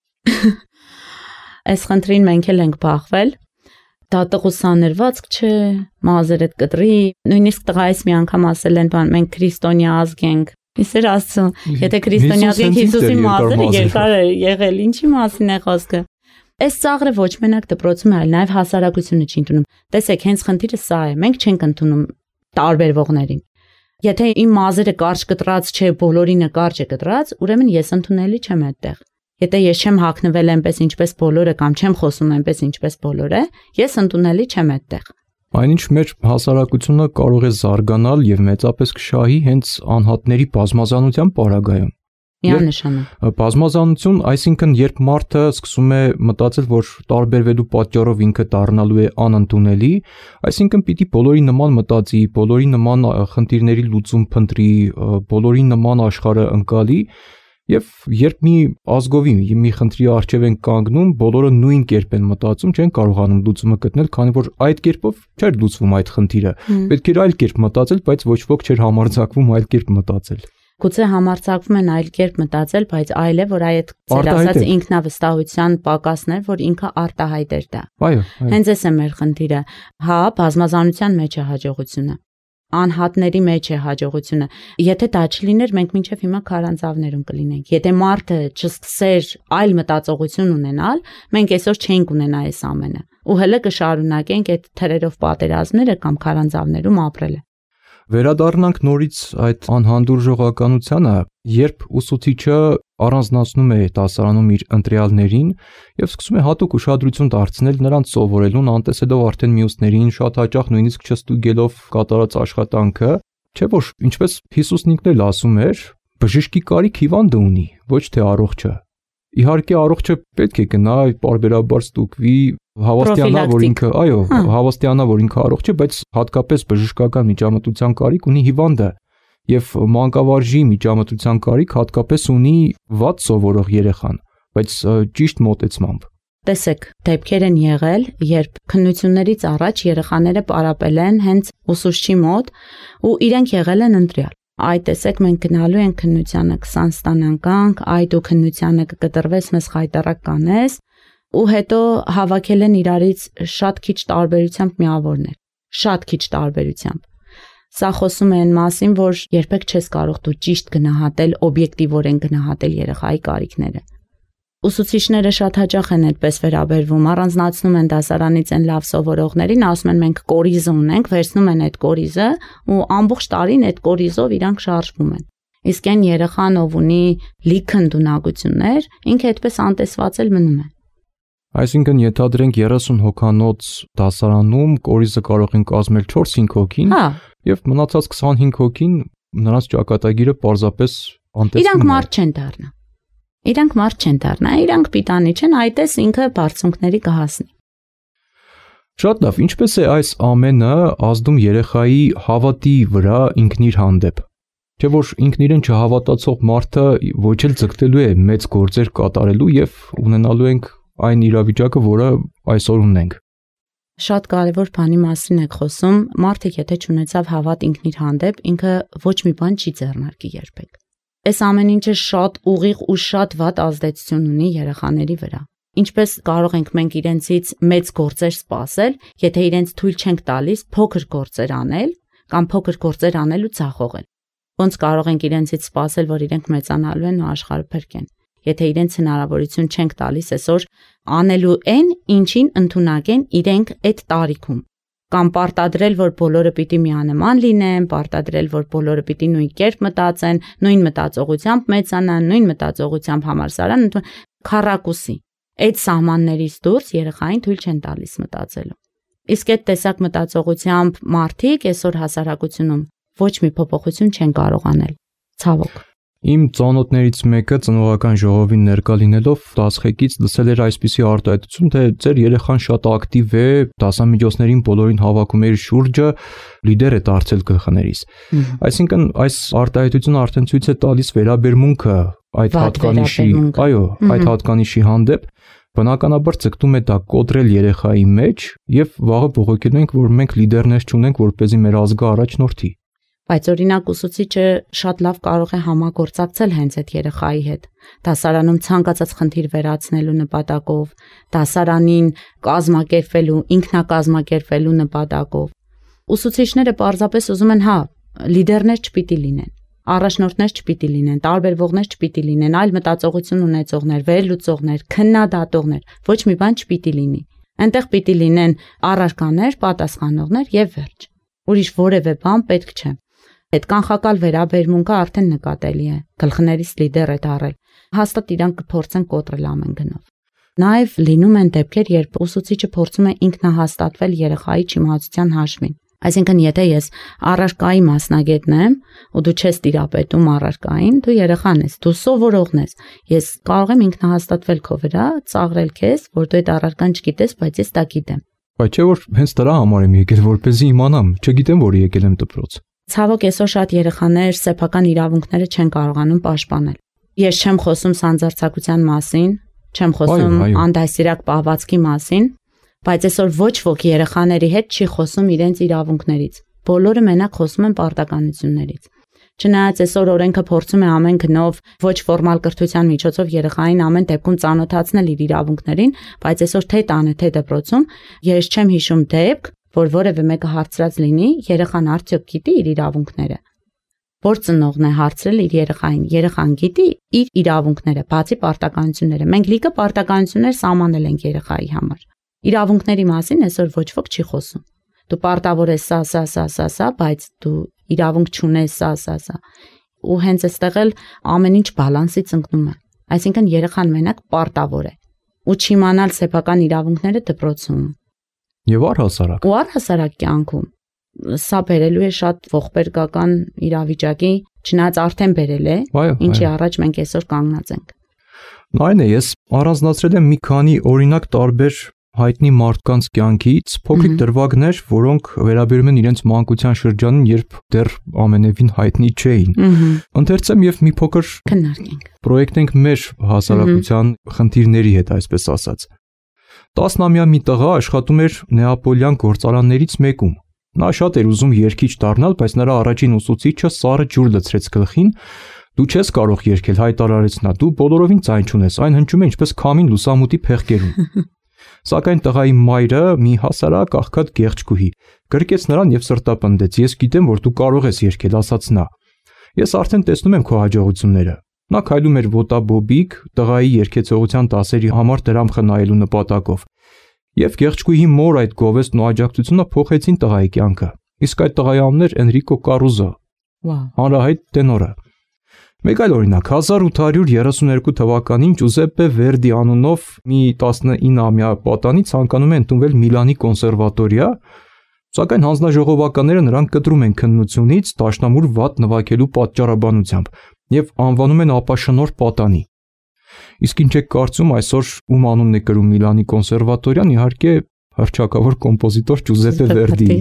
Այս խնդրին մենք էլ ենք բախվել։ Դա տղուսաներվածք չէ, մազերդ կտրի, նույնիսկ տղայիս մի անգամ ասել են, բան մենք քրիստոնյա ազգ ենք։ Իսեր ասում, եթե քրիստոնյա ազգ ենք, Հիսուսի մազերը երկար է եղել, ինչի մասին է խոսքը։ Այս ծաղրը ոչ մենակ դպրոցում է, այլ նաև հասարակությունը չի ընդունում։ Տեսեք, հենց խնդիրը սա է, մենք չենք ընդունում տարբերվողներին։ Եթե իմ մազերը կարճ կտրած չէ, բոլորինը կարճ է կտրած, ուրեմն ես ընդունելի չեմ այդտեղ։ Եթե ես չեմ հագնվել այնպես ինչպես բոլորը կամ չեմ խոսում այնպես ինչպես բոլորը, ես ընդունելի չեմ այդտեղ։ Այնինչ մեր հասարակությունը կարող է զարգանալ եւ մեծապես կշահի հենց անհատների բազմազանության պարագայում։ Միանշանակ։ Բազմազանություն, այսինքն երբ մարդը սկսում է մտածել, որ տարբերվելու պատճառով ինքը դառնալու է անընդունելի, այսինքն պիտի բոլորի նման մտածի, բոլորի նման խնդիրների լուծում փնտրի, բոլորի նման աշխարհը ընկալի։ Եվ երբ մի ազգովի մի խնդրի առջև են կանգնում, բոլորը նույն կերպ են մտածում, չեն կարողանում լուծումը գտնել, քանի որ այդ կերպով չէր լուծվում այդ խնդիրը։ Պետք էր այլ կերպ մտածել, բայց ոչ ոք չէր համարձակվում այլ կերպ մտածել։ Գուցե համարձակվում են այլ կերպ մտածել, բայց այլ է, որ այդ ծեր ասած ինքնավստահության պակասն է, որ ինքը արտահայտ էր դա։ Այո, հենց էս է մեր խնդիրը։ Հա, բազմազանության մեջ է հաջողությունը։ Անհատների մեջ է հաջողությունը։ Եթե դա չլիներ, մենք մինչև հիմա քարանձավներում կլինենք։ Եթե մարդը չսկսեր այլ մտածողություն ունենալ, մենք այսօր չենք ունենա այս ամենը։ Ու հələ կշարունակենք այդ թրերով պատերազմները կամ քարանձավներում ապրելը։ Վերադառնանք նորից այդ անհանդուրժողականությանը, երբ ուսուցիչը առանձնացնում է դասարանում իր ընտրյալներին եւ սկսում է հատուկ ուշադրություն դարձնել նրանց սովորելուն, անտեսելով արդեն մյուսներին, շատ հաճախ նույնիսկ չստուգելով կատարած աշխատանքը, չէ՞ որ ինչպես Հիսուսն ինքն էլ ասում էր, բժշկի կարիք հիվանդը ունի, ոչ թե առողջը։ Իհարկե առողջը պետք է գնա, պարբերաբար ստուգվի, հավաստիանա, որ ինքը, այո, հավաստիանա, որ ինքը առողջ է, բայց հատկապես բժշկական միջամտության կարիք ունի հիվանդը եւ մանկավարժի միջամտության կարիք հատկապես ունի վատ սովորող երեխան, բայց ճիշտ մոտեցմամբ։ Տեսեք, դեպքեր են եղել, երբ քննություններից առաջ երեխաները պարապել են հենց ուսուցչի մոտ ու իրենք եղել են ընտրյալ։ Այ տեսեք, մենք գնալու ենք քննությանը քսան ստանանկանք, այ դու քննությանը կկտրվես, մեզ խայտարակ կանես, ու հետո հավաքել են իրարից շատ քիչ տարբերությամբ միավորներ, շատ քիչ տարբերությամբ։ Սա խոսում է այն մասին, որ երբեք չես կարող դու ճիշտ գնահատել, օբյեկտիվորեն գնահատել երեխայի կարիքները։ Ուսուցիչները շատ հաճախ են այդպես վերաբերվում, առանձնացնում են դասարանից այն լավ սովորողներին, ասում են մենք կորիզը ունենք, վերցնում են այդ կորիզը ու ամբողջ տարին այդ կորիզով իրանք շարժվում են։ Իսկ այն երեխան, ով ունի լիք ընդունակություններ, ինքը այդպես անտեսված էլ մնում է։ Այսինքն ենթադրենք երեսուն հոգանոց դասարանում կորիզը կարող են կազմել չորս-հինգ հոգին, եւ մնացած քսանհինգ հոգին նրանց ճակատագիրը պարզապես անտեսվում է։ Իրանք մարդ չեն դառնա։ Իրանք մարդ չեն դառնա, իրանք պիտանի չեն, այդպես ինքը բարձունքների կհասնի։ Շատ լավ, ինչպես է այս ամենը ազդում երեխայի հավատի վրա ինքն իր հանդեպ։ Չէ՞ որ ինքն իրեն չհավատացող մարդը ոչ էլ ձգտելու է մեծ գործեր կատարելու եւ ունենալու ենք այն իրավիճակը, որը այսօր ունենք։ Շատ կարևոր բանի մասին եք խոսում, մարդը եթե չունեցավ հավատ ինքն իր հանդեպ, ինքը ոչ մի բան չի ձեռնարկի երբեք։ Այս ամեն ինչը շատ ուղիղ ու շատ վատ ազդեցություն ունի երեխաների վրա։ Ինչպես կարող ենք մենք իրենցից մեծ գործեր սպասել, եթե իրենց թույլ չենք տալիս փոքր գործեր անել կամ փոքր գործեր անել ու ցախողել։ Ոնց կարող ենք իրենցից սպասել, որ իրենք մեծանալու են ու աշխարհը փրկեն, եթե իրենց հնարավորություն չենք տալիս այսօր անելու այն, ինչին ընդունակ են իրենք այդ տարիքում։ Կամ պարտադրել, որ բոլորը պիտի միանման լինեն, պարտադրել, որ բոլորը պիտի նույն կերպ մտածեն, նույն մտածողությամբ մեծանան, նույն մտածողությամբ համալսարան, քառակուսի։ Այդ սահմաններից դուրս երեխային թույլ չեն տալիս մտածելու։ Իսկ այդ տեսակ մտածողությամբ մարդիկ այսօր հասարակությունում ոչ մի փոփոխություն չեն կարող անել, ցավոք։ Իմ ծանոթներից մեկը ծնողական ժողովին ներկա լինելով դասղեկից լսել էր այսպիսի արտահայտություն, թե ձեր երեխան շատ ակտիվ է, դասամիջոցներին բոլորին հավաքում է իր շուրջը, լիդեր է դարձել գլխներից։ Այսինքն այս արտահայտությունը արդեն ցույց է տալիս վերաբերմունքը այդ հատկանիշի, այո, այդ հատկանիշի հանդեպ, բնականաբար ցկտում է դա կոտրել երեխայի մեջ եւ վաղը բողոքելու ենք, որ մենք լիդերներ չունենք, որպեսզի մեր ազգը առաջնորդի։ Բայց օրինակ ուսուցիչը շատ լավ կարող է համագործակցել հենց այդ երեխայի հետ։ Դասարանում ցանկացած խնդիր վերացնելու նպատակով, դասարանին կազմակերպելու, ինքնակազմակերպելու նպատակով։ Ուսուցիչները պարզապես ուզում են, հա, լիդերներ չպիտի լինեն, առաջնորդներ չպիտի լինեն, տարբերվողներ չպիտի լինեն, այլ մտածողություն ունեցողներ, վերլուծողներ, քննադատողներ, ոչ մի բան չպիտի լինի։ Այնտեղ պիտի լինեն առարկաներ, պատասխանողներ եւ վերջ։ Ուրիշ որևէ բան պետք չէ։ Այդ կանխակալ վերաբերմունքը արդեն նկատելի է, գլխներից լիդեր է դարել, հաստատ իրանք կփորձեն կոտրել ամեն գնով։ Նաև լինում են դեպքեր, երբ ուսուցիչը փորձում է ինքնահաստատվել երեխայի չիմացության հաշվին։ Այսինքն, եթե ես առարկայի մասնագետն եմ, ու դու չես տիրապետում առարկային, դու երեխան ես, դու սովորողն ես, ես կարող եմ ինքնահաստատվել քո վրա, ծաղրել քեզ, որ դու այդ առարկան չգիտես, բայց ես դա գիտեմ։ Բայց չէ՞ որ հենց դրա համար եմ եկել, որպեսզի իմանամ, չգիտեմ, որ եկել եմ դպրոց։ Ցավոք այսօր շատ երեխաներ սեփական իրավունքները չեն կարողանում պաշտպանել։ Ես չեմ խոսում սանձարձակության մասին, չեմ խոսում անդասիրակ պահվածքի մասին, բայց այսօր ոչ ոք երեխաների հետ չի խոսում իրենց իրավունքներից։ Բոլորը մենակ խոսում են պարտականություններից։ Չնայած այսօր օրենքը փորձում է ամեն գնով ոչ ֆորմալ կրթության միջոցով երեխային ամեն դեպքում ծանոթացնել իր իրավունքներին, բայց այսօր թե տանը, թե դպրոցում ես չեմ հիշում դեպք, որ որևէ մեկը հարցրած լինի, երեխան արդյոք գիտի իր իրավունքները։ Որ ծնողն է հարցրել իր երեխային, երեխան գիտի իր իրավունքները, բացի պարտականությունները։ Մենք լիքը պարտականություններ սահմանել ենք երեխայի համար։ Իրավունքների մասին այսօր ոչ ոք չի խոսում։ Դու պարտավոր ես սա, սա, սա, սա, սա, բայց դու իրավունք չունես սա, սա, սա։ Ու հենց այստեղ էլ ամեն ինչ բալանսից ընկնում է։ Այսինքն երեխան մենակ պարտավոր է։ Ու չիմանալ սեփական իրավունքները դպրոցում։ Եվ առհասարակ։ Ու առհասարակ կյանքում սա բերելու է շատ ողբերգական իրավիճակի, չնայած արդեն բերել է, ինչի առաջ մենք այսօր կանգնած ենք։ Այն է, ես առանձնացրել եմ մի քանի օրինակ տարբեր հայտնի մարդկանց կյանքից, փոքրիկ դրվագներ, որոնք վերաբերում են իրենց մանկության շրջանին, երբ դեռ ամենևին հայտնի չէին։ Ընթերցեմ եւ մի փոքր քննարկենք։ Պրոյեկտենք մեր հասարակության խնդիրների հետ, այսպես ասած։ տասնամյա մի տղա աշխատում էր նեապոլյան գործարաններից մեկում։ Նա շատ էր ուզում երգիչ դառնալ, բայց նրա առաջին ուսուցիչը սառը ջուր լցրեց գլխին։ Դու չես կարող երգել, հայտարարեց նա, դու բոլորովին ձայն չունես, այն հնչում է ինչպես քամին լուսամուտի փեղկերում։ Սակայն տղայի մայրը մի հասարակ աղքատ գեղեցկուհի գրկեց նրան եւ սրտապնդեց. Ես գիտեմ, որ դու կարող ես երգել, ասաց նա։ Ես արդեն տեսնում եմ քո հաջողությունները։ Նա քայլում էր ոտաբոբիկ տղայի երգեցողության դասերի համար դրամ խնայելու նպատակով։ Եվ գեղեցկուհի մոր այդ գովեստն ու աջակցությունը փոխեցին տղայի կյանքը։ Իսկ այդ տղայի անունն էր Էնրիկո Կարուզո։ Վաու։ Հանրահայտ տենորը։ Մեկ այլ օրինակ, հազար ութ հարյուր երեսուներկու թվականին Ջուզեպպե Վերդի անունով մի տասնինամյա պատանի ցանկանում է ընդունվել Միլանի կոնսերվատորիա, սակայն հանձնաժողովականները նրան կտրում են քննությունից դաշնամուր վատ նվագելու պատճառաբանությամբ եւ անվանում են ապաշնորհ պատանի։ Իսկ ինչ եք կարծում այսօր ում անունն է կրում Միլանի կոնսերվատորիան, իհարկե հռչակավոր կոմպոզիտոր Ջուզեպպե Վերդի։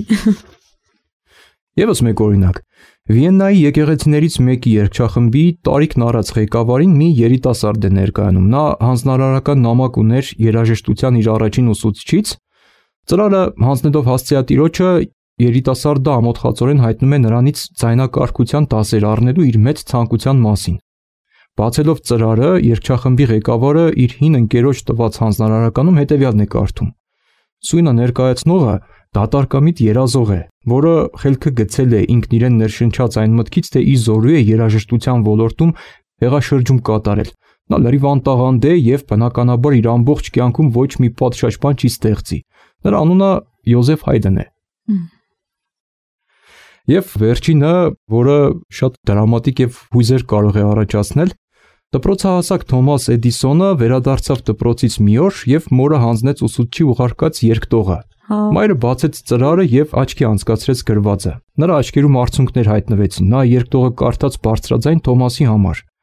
Եվս մեկ օրինակ, Վիեննայի եկեղեցիներից մեկի երգչախմբի տարիքն առած ղեկավարին մի երիտասարդ է ներկայանում։ Նա հանձնարարական նամակ ուներ երաժշտության իր առաջին ուսուցիչից։ Ծրարը հանձնելով հասցեատիրոջը երիտասարդը ամոթխածորեն հայտնում է նրանից ձայնակարգության դասեր առնելու իր մեծ ցանկության մասին։ Բացելով ծրարը, երգչախմբի ղեկավարը իր հին ընկերոջ տված հանձնարարականում հետևյալն է կարդում. Սույնը ներկայացնողը դատարկամիտ երազող է, որը խելքը գցել է ինքն իրեն ներշնչած այն մտքից, թե ի զորու է երաժշտության ոլորտում հեղաշրջում կատարել։ Նա լրիվ անտաղանդ է եւ բնականաբար իր ամբողջ կյանքում ոչ մի պատշաճ բան չի ստեղծի։ Նրա անունը Յոզեֆ Հայդն է։ Եվ վերջինը, որը շատ դրամատիկ եւ հույզեր կարող է առաջացնել, դպրոցահասակ Թոմաս Էդիսոնը վերադարձավ դպրոցից մի օր եւ մորը հանձնեց ուսուցչի ուղարկած երգտողը։ Մայրը բացեց ծրարը եւ աչքի անցկացրեց գրվածը։ Նրա աչքերում արցունքներ հայտնվեցին։ Նա երգտողը կարդաց բարձրաձայն Թոմասի համար։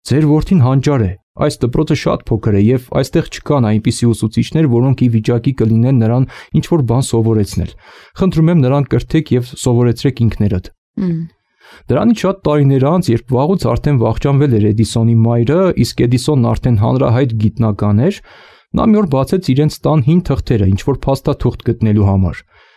Ձեր որդին հանճար է։ Այս դպրոցը շատ փոքր է եւ այստեղ չկան այնպիսի ուսուցիչներ, որոնք ի վիճակի կլինեն նրան ինչ-որ բան սովորեցնել։ Խնդրում եմ նրան կրթեք եւ սովորեցրեք ինքներդ։ Դրանից շատ տարիներ անց, երբ վաղուց արդեն վախճանվել էր Էդիսոնի մայրը, իսկ Էդիսոնն արդեն հանրահայտ գիտնական էր, նա մի օր բացեց իրենց տան հին թղթերը, ինչ-որ փաստաթուղթ գտնելու համար։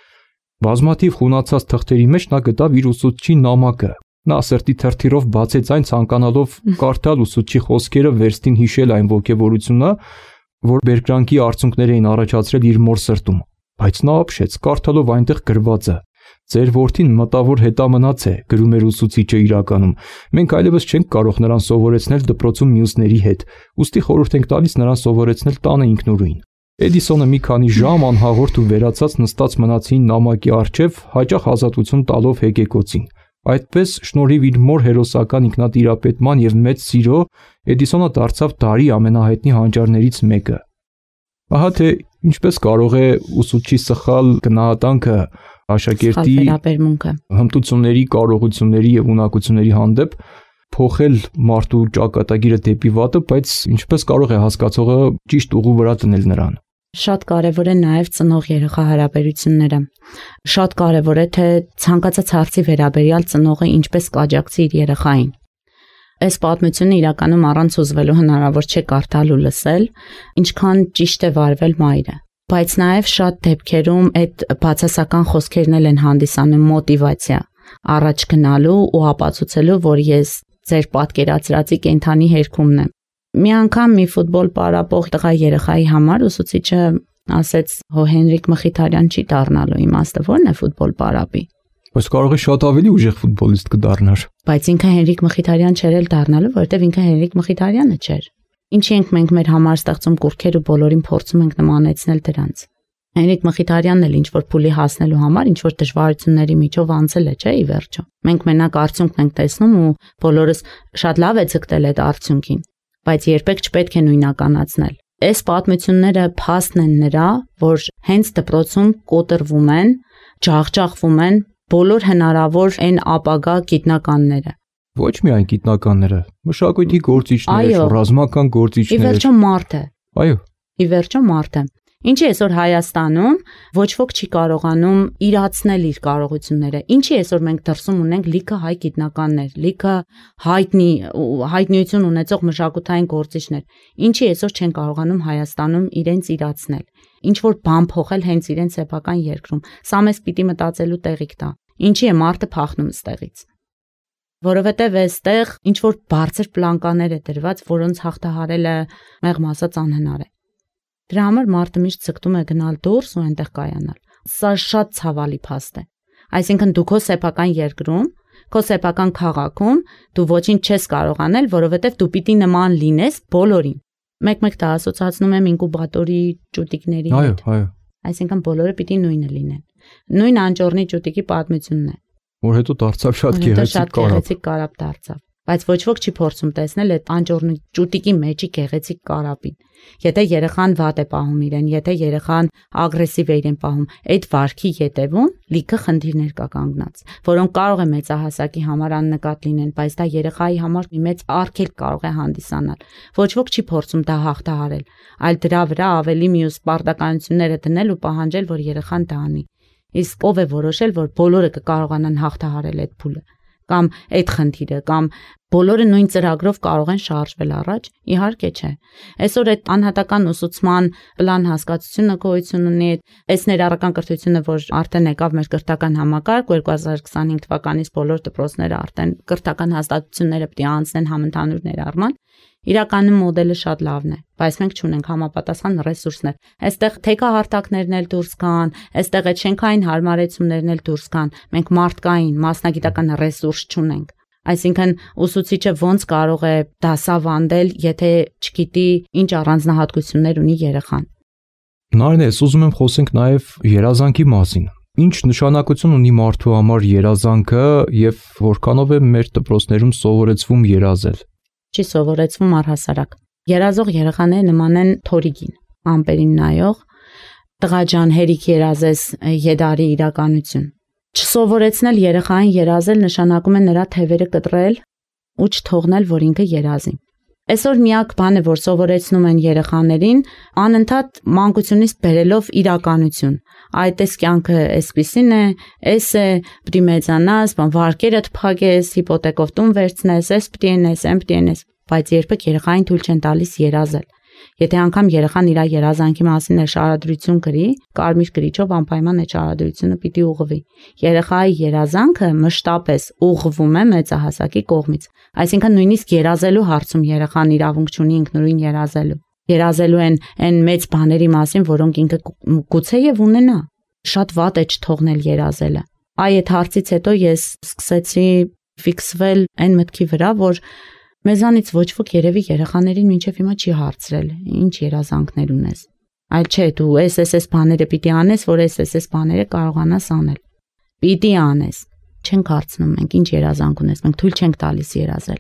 Բազմաթիվ խունացած թղթերի մեջ նա գտավ իր ուսուցչի նամակը։ Նա սրտի թրթիրով բացեց այն, ցանկանալով կարդալ ուսուցչի խոսքերը, վերստին հիշել այն ոգևորությունը, որ բերկրանքի արցունքներ էին առաջացրել իր մոր սրտում։ Բայց նա ապշեց, կարդալով այնտեղ գրվածը. Ձեր որդին մտավոր հետամնաց է, գրում էր ուսուցիչը իրականում։ Մենք այլևս չենք կարող նրան սովորեցնել դպրոցում մյուսների հետ, ուստի խորհուրդ ենք տալիս նրան սովորեցնել տանը ինքնուրույն։ Էդիսոնը մի քանի ժամ անհաղորդ ու վերացած նստած մնացին նամակի առջև, հաճախ ազատություն տալով հեկեկոցին։ Այդպես, շնորհիվ իր մոր հերոսական ինքնատիրապետման եւ մեծ սիրո, Էդիսոնը դարձավ դարի ամենահայտնի հանճարներից մեկը։ Ահա թե ինչպես կարող է ուսուցչի սխալ գնահատանքը աշակերտի հմտությունների, կարողությունների եւ ունակությունների հանդեպ փոխել մարդու ճակատագիրը դեպի վատը, բայց ինչպես կարող է հասկացողը ճիշտ ուղու վրա դնել նրան։ Շատ կարևոր է նաև ծնող-երեխա հարաբերությունները։ Շատ կարևոր է, թե ցանկացած հարցի վերաբերյալ ծնողը ինչպես կաջակցի իր երեխային։ Այս պատմությունը իրականում առանց ուզվելու հնարավոր չէ կարդալ ու լսել, ինչքան ճիշտ է վարվել մայրը։ Բայց նաև շատ դեպքերում այդ բացասական խոսքերն էլ են հանդիսանում մոտիվացիա առաջ գնալու ու ապացուցելու, որ ես ձեր պատկերացրածի կենդանի հերքումն եմ։ Մի անգամ մի ֆուտբոլ պարապող տղա երեխայի համար ուսուցիչը ասեց, հո Հենրիկ Մխիթարյան չի դառնալու, իմաստը ո՞րն է ֆուտբոլ պարապի։ Բայց կարող է շատ ավելի ուժեղ ֆուտբոլիստ կդառնար։ Բայց ինքը Հենրիկ Մխիթարյան չէր էլ դառնալու, որովհետև ինքը Հենրիկ Մխիթարյանը չէր։ Ինչի ենք մենք մեր համար ստեղծում կուրքեր ու բոլորին փորձում ենք նմանեցնել դրանց։ Հենրիկ Մխիթարյանն էլ ինչ որ փուլի հասնելու համար ինչ որ դժվարությունների միջով անցել է, չէ՞ ի վերջո։ Մենք մենակ արդյունքն ենք տեսնում ու բոլորս շատ լավ է ցկտել այդ արդյունքին, բայց երբեք չպետք է նույնականացնել։ Այս պատմությունները փաստն են նրա, որ հենց դպրոցում կոտրվում են, ջախջախվում են բոլոր հնարավոր այն ապագա գիտնականները։ Ոչ միայն գիտնականները, մշակույթի գործիչներ, ռազմական գործիչներ։ Ի վերջո մարդ է։ Այո։ Ի վերջո մարդ է։ Ինչի այսօր Հայաստանում ոչ ոք չի կարողանում իրացնել իր կարողությունները։ Ինչի այսօր մենք դրսում ունենք լիքը հայ գիտնականներ, լիքը հայտնի հայտնիություն ունեցող մշակութային գործիչներ։ Ինչի այսօր չեն կարողանում Հայաստանում իրենց իրացնել։ Ինչ որ բան փոխել հենց իրենց սեփական երկրում։ Սա մեզ պիտի մտածելու տեղիք տա։ Ինչի է մարդը փախնում ստեղից։ Որովհետև այստեղ ինչ որ բարձր պլանկաներ է դրված, որոնց հաղթահարելը մեղմ ասած անհնար է։ Դրա համար մարդը միշտ ցկտում է գնալ դուրս ու այնտեղ կայանալ։ Սա շատ ցավալի փաստ է։ Այսինքն դու քո սեփական երկրում, քո սեփական քաղաքում դու ոչինչ չես կարող անել, որովհետև դու պիտի նման լինես բոլորին։ Մեկ-մեկ դա ասոցացնում եմ ինկուբատորի ճուտիկների հետ։ Այո, այո։ Այսինքն բոլորը պիտի նույնը լինեն։ Նույն անճոռնի ճուտիկի պատմությունն է։ Որ հետո դարձավ շատ գեղեցիկ կարապ։ Գեղեցիկ կարապ դարձավ։ Բայց ոչ ոք չի փորձում տեսնել այդ անճոռնի ճուտիկի մեջի գեղեցիկ կարապին։ Եթե երեխան վատ է պահում իրեն, եթե երեխան ագրեսիվ է իրեն պահում, այդ վարքի ետևում լիքը խնդիրներ կա կանգնած, որոնք կարող է մեծահասակի համար աննկատ լինեն, բայց դա երեխայի համար մի մեծ արգելք կարող է հանդիսանալ։ Ոչ ոք չի փորձում դա հաղթահարել, այլ դրա վրա ավելի մյուս պարտականությունները դնել ու պահանջել, որ երեխան դա անի։ Իսկ ով է որոշել, որ բոլորը կկարողանան հաղթահարել այդ փուլը, կամ այդ խնդիրը, կամ բոլորը նույն ծրագրով կարող են շարժվել առաջ։ Իհարկե չէ։ Այսօր այդ անհատական ուսուցման պլան հասկացությունը գոյություն ունի, այս ներառական կրթությունը, որ արդեն եկավ մեր կրթական համակարգ, երկու հազար քսանհինգ թվականից բոլոր դպրոցները արդեն կրթական հաստատությունները պետք է անցնեն համընդհանուր ներառման։ Իրականում մոդելը շատ լավն է, բայց մենք չունենք համապատասխան ռեսուրսներ։ Այստեղ թեկահարտակներն էլ դուրս կան, այստեղ այդ շենքային հարմարեցումներն էլ դուրս կան։ Մենք մարդկային, մասնագիտական ռեսուրս չունենք։ Այսինքն ուսուցիչը ոնց կարող է դասավանդել, եթե չգիտի ինչ առանձնահատկություններ ունի երեխան։ Նարինես, ուզում եմ խոսենք նաև երազանքի մասին։ Ինչ նշանակություն ունի մարդու համար երազանքը եւ որքանով է մեր դպրոցներում սովորեցվում երազել։ Չի սովորեցվում առհասարակ։ Երազող երեխաները նման են թորիգին, ամպերին նայող, տղա ջան, հերիք երազես եդարի իրականություն։ Չսովորեցնել երեխային երազել նշանակում է նրա թևերը կտրել ու չթողնել, որ ինքը երազի։ Այսօր միակ բանը, որ սովորեցնում են երեխաներին, անընդհատ մանկությունից բերելով իրականություն։ Այդ էս կյանքը էսպիսին է, էս է, պիտի մեծանաս, բան վարկերդ փակես, հիպոթեկով տուն վերցնես, էս պիտի ենես, այն պիտի ենես, բայց երբեք երեխային թույլ չեն տալիս երազել։ Եթե անգամ երեխան իր երազանքի մասին է շարադրություն գրի, կարմիր գրիչով անպայման այդ շարադրությունը պիտի ուղղվի։ Երեխայի երազանքը մշտապես ուղղվում է մեծահասակի կողմից։ Այսինքն նույնիսկ երազելու հարցում երեխան իրավունք չունի ինքնուրույն երազելու։ Երազելու են այն մեծ բաների մասին, որոնք ինքը գուցեև ունենա։ Շատ վատ է չթողնել երազելը։ Այ այդ հարցից հետո ես սկսեցի ֆիքսվել այն մտքի վրա, որ մեզանից ոչ ոք երևի երեխաներին մինչև հիմա չի հարցրել, ինչ երազանքներ ունես։ Այլ չէ, դու էս էս էս բաները պիտի անես, որ էս էս էս բաները կարողանաս անել։ Պիտի անես։ Չենք հարցնում մենք ինչ երազանք ունես, մենք թույլ չենք տալիս երազել։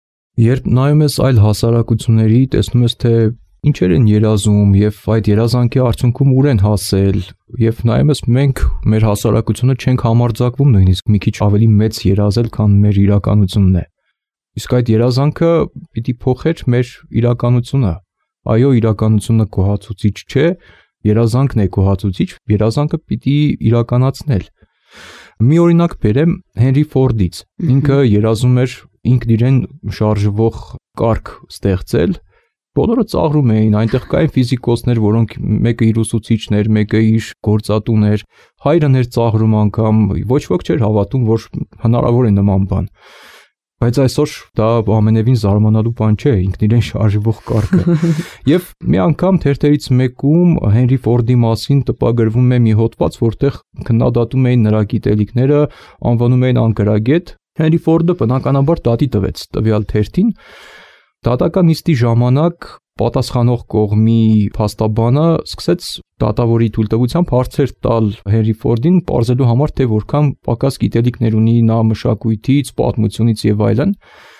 Երբ նայում ես այլ հասարակությունների, տեսնում ես, թե ինչեր են երազում եւ այդ երազանքի արդյունքում ուր են հասել, եւ նայում ես մենք մեր հասարակությունը չենք համարձակվում նույնիսկ մի քիչ ավելի մեծ երազել, քան մեր իրականությունն է։ Իսկ այդ երազանքը պիտի փոխեր մեր իրականությունը։ Այո, իրականությունը գոհացուցիչ չէ, երազանքն է գոհացուցիչ, երազանքը պիտի իրականացնել։ Մի օրինակ բերեմ Հենրի Ֆորդից։ Ինքը երազում էր ինքն իրեն շարժվող կառք ստեղծել։ Բոլորը ծաղրում էին, այնտեղ կային ֆիզիկոսներ, որոնք մեկը իր ուսուցիչն էր, մեկը իր գործատուն էր, հայրն էր ծաղրում անգամ, ոչ ոք չէր հավատում, որ հնարավոր է նման բան։ Բայց այսօր դա ամենևին զարմանալու բան չէ, ինքն իրեն շարժվող կառքը։ Եվ մի անգամ թերթերից մեկում Հենրի Ֆորդի մասին տպագրվում է մի հոդված, որտեղ քննադատում էին նրա գիտելիքները, անվանում էին անկրագետ։ Հենրի Ֆորդը բնականաբար դատի տվեց տվյալ թերթին։ Դատական նիստի ժամանակ պատասխանող կողմի փաստաբանը սկսեց դատավորի թույլտվությամբ հարցեր տալ Հենրի Ֆորդին, պարզելու համար, թե որքան պակաս գիտելիքներ ունի նա մշակույթից, պատմությունից եւ այլն։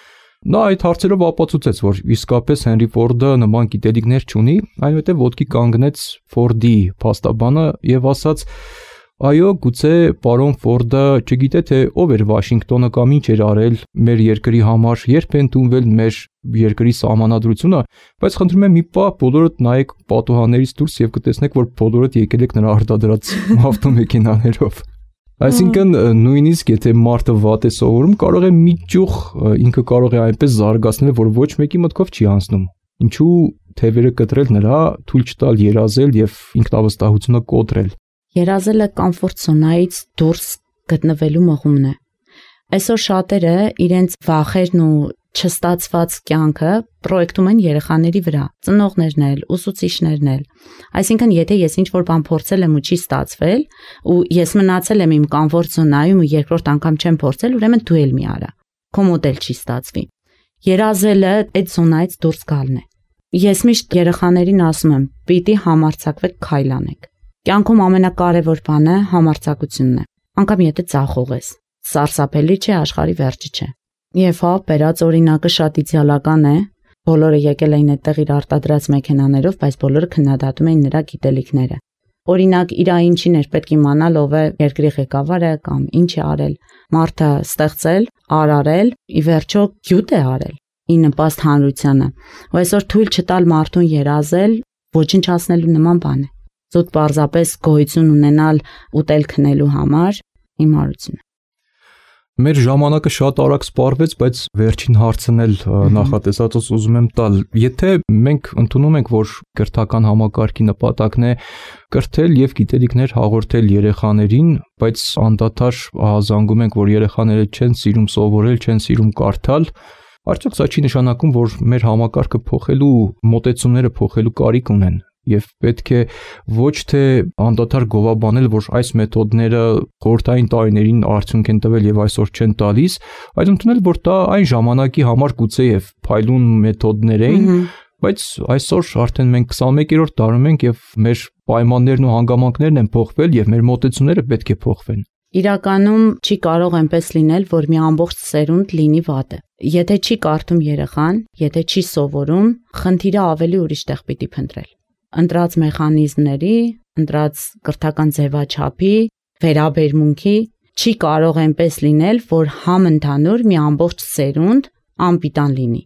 Նա այդ հարցերով ապացուցեց, որ իսկապես Հենրի Ֆորդը նման գիտելիքներ չունի, այնուհետև ոտքի կանգնեց Ֆորդի փաստաբանը եւ ասաց. Այո, գուցե պարոն Ֆորդը չգիտե թե ով էր Վաշինգտոնը կամ ինչ էր արել մեր երկրի համար, երբ է ընդունվել մեր երկրի սահմանադրությունը, բայց խնդրում եմ մի պահ բոլորդ նայեք պատուհաններից դուրս եւ կտեսնեք, որ բոլորդ եկել եք նրա արտադրած ավտոմեքենաներով։ Այսինքն նույնիսկ եթե մարդը վատ է սովորում, կարող է մի ճյուղ ինքը կարող է այնպես զարգացնել, որ ոչ մեկի մտքով չի անցնում։ Ինչու թևերը կտրել նրա, թույլ չտալ երազել եւ ինքնավստահությունը կոտրել։ Երազելը կոմֆորտ զոնայից դուրս գտնվելու մղումն է։ Այսօր շատերը իրենց վախերն ու չստացված կյանքը պրոյեկտում են երեխաների վրա, ծնողներն էլ, ուսուցիչներն էլ։ Այսինքն, եթե ես ինչ-որ բան փորձել եմ ու չի ստացվել, ու ես մնացել եմ իմ կոմֆորտ զոնայում ու երկրորդ անգամ չեմ փորձել, ուրեմն դու էլ մի արա։ Քո մոդել չի ստացվի։ Երազելը այդ զոնայից դուրս գալն է։ Ես միշտ երեխաներին ասում եմ՝ պիտի համարձակվեք քայլ անեք։ Կյանքում ամենակարևոր բանը համարձակությունն է։ Անկամ եթե ծախող ես, սարսափելի չէ, աշխարհի վերջը չէ։ Եվ հա, բերած օրինակը շատ իդեալական է։ Բոլորը եկել էին այդտեղ իր արտադրած մեքենաներով, բայց բոլորը քննադատում էին նրա գիտելիքները։ Օրինակ, իր ինչին էր պետք իմանալ, ով է երկրի ղեկավարը կամ ինչ է արել։ Մարդը ստեղծել, արարել, ի վերջո գյուտ է արել, ի նպաստ հանրությանը։ Ու այսօր թույլ չտալ մարդուն երազել, ոչնչացնելու նման բան է։ Զուտ պարզապես գոյություն ունենալ ուտել քնելու համար հիմարություն է։ Մեր ժամանակը շատ արագ սպառվեց, բայց վերջին հարցն էլ նախատեսածս ուզում եմ տալ։ Եթե մենք ընդունում ենք, որ կրթական համակարգի նպատակն է կրթել եւ գիտելիքներ հաղորդել երեխաներին, բայց անդադար ահազանգում ենք, որ երեխաները չեն սիրում սովորել, չեն սիրում կարդալ, արդյոք սա չի նշանակում, որ մեր համակարգը փոխելու, մոտեցումները փոխելու կարիք ունեն։ Եվ պետք է ոչ թե անդադար գովաբանել, որ այս մեթոդները խորհրդային տարիներին արդյունք են տվել եւ այսօր չեն տալիս, այլ ընդունել, որ դա այն ժամանակի համար գուցեև փայլուն մեթոդներ էին, բայց այսօր արդեն մենք քսաներկերորդ դարում ենք եւ մեր պայմաններն ու հանգամանքներն են փոխվել եւ մեր մոտեցումները պետք է փոխվեն։ Իրականում չի կարող այնպես լինել, որ մի ամբողջ սերունդ լինի վատը։ Եթե չի կարդում երեխան, եթե չի սովորում, խնդիրը ավելի ուրիշ տեղ պիտի փնտրել։ Ընտրած մեխանիզմների, ընտրած կրթական ձևաչափի, վերաբերմունքի չի կարող այնպես լինել, որ համընդհանուր մի ամբողջ սերունդ անպիտան լինի։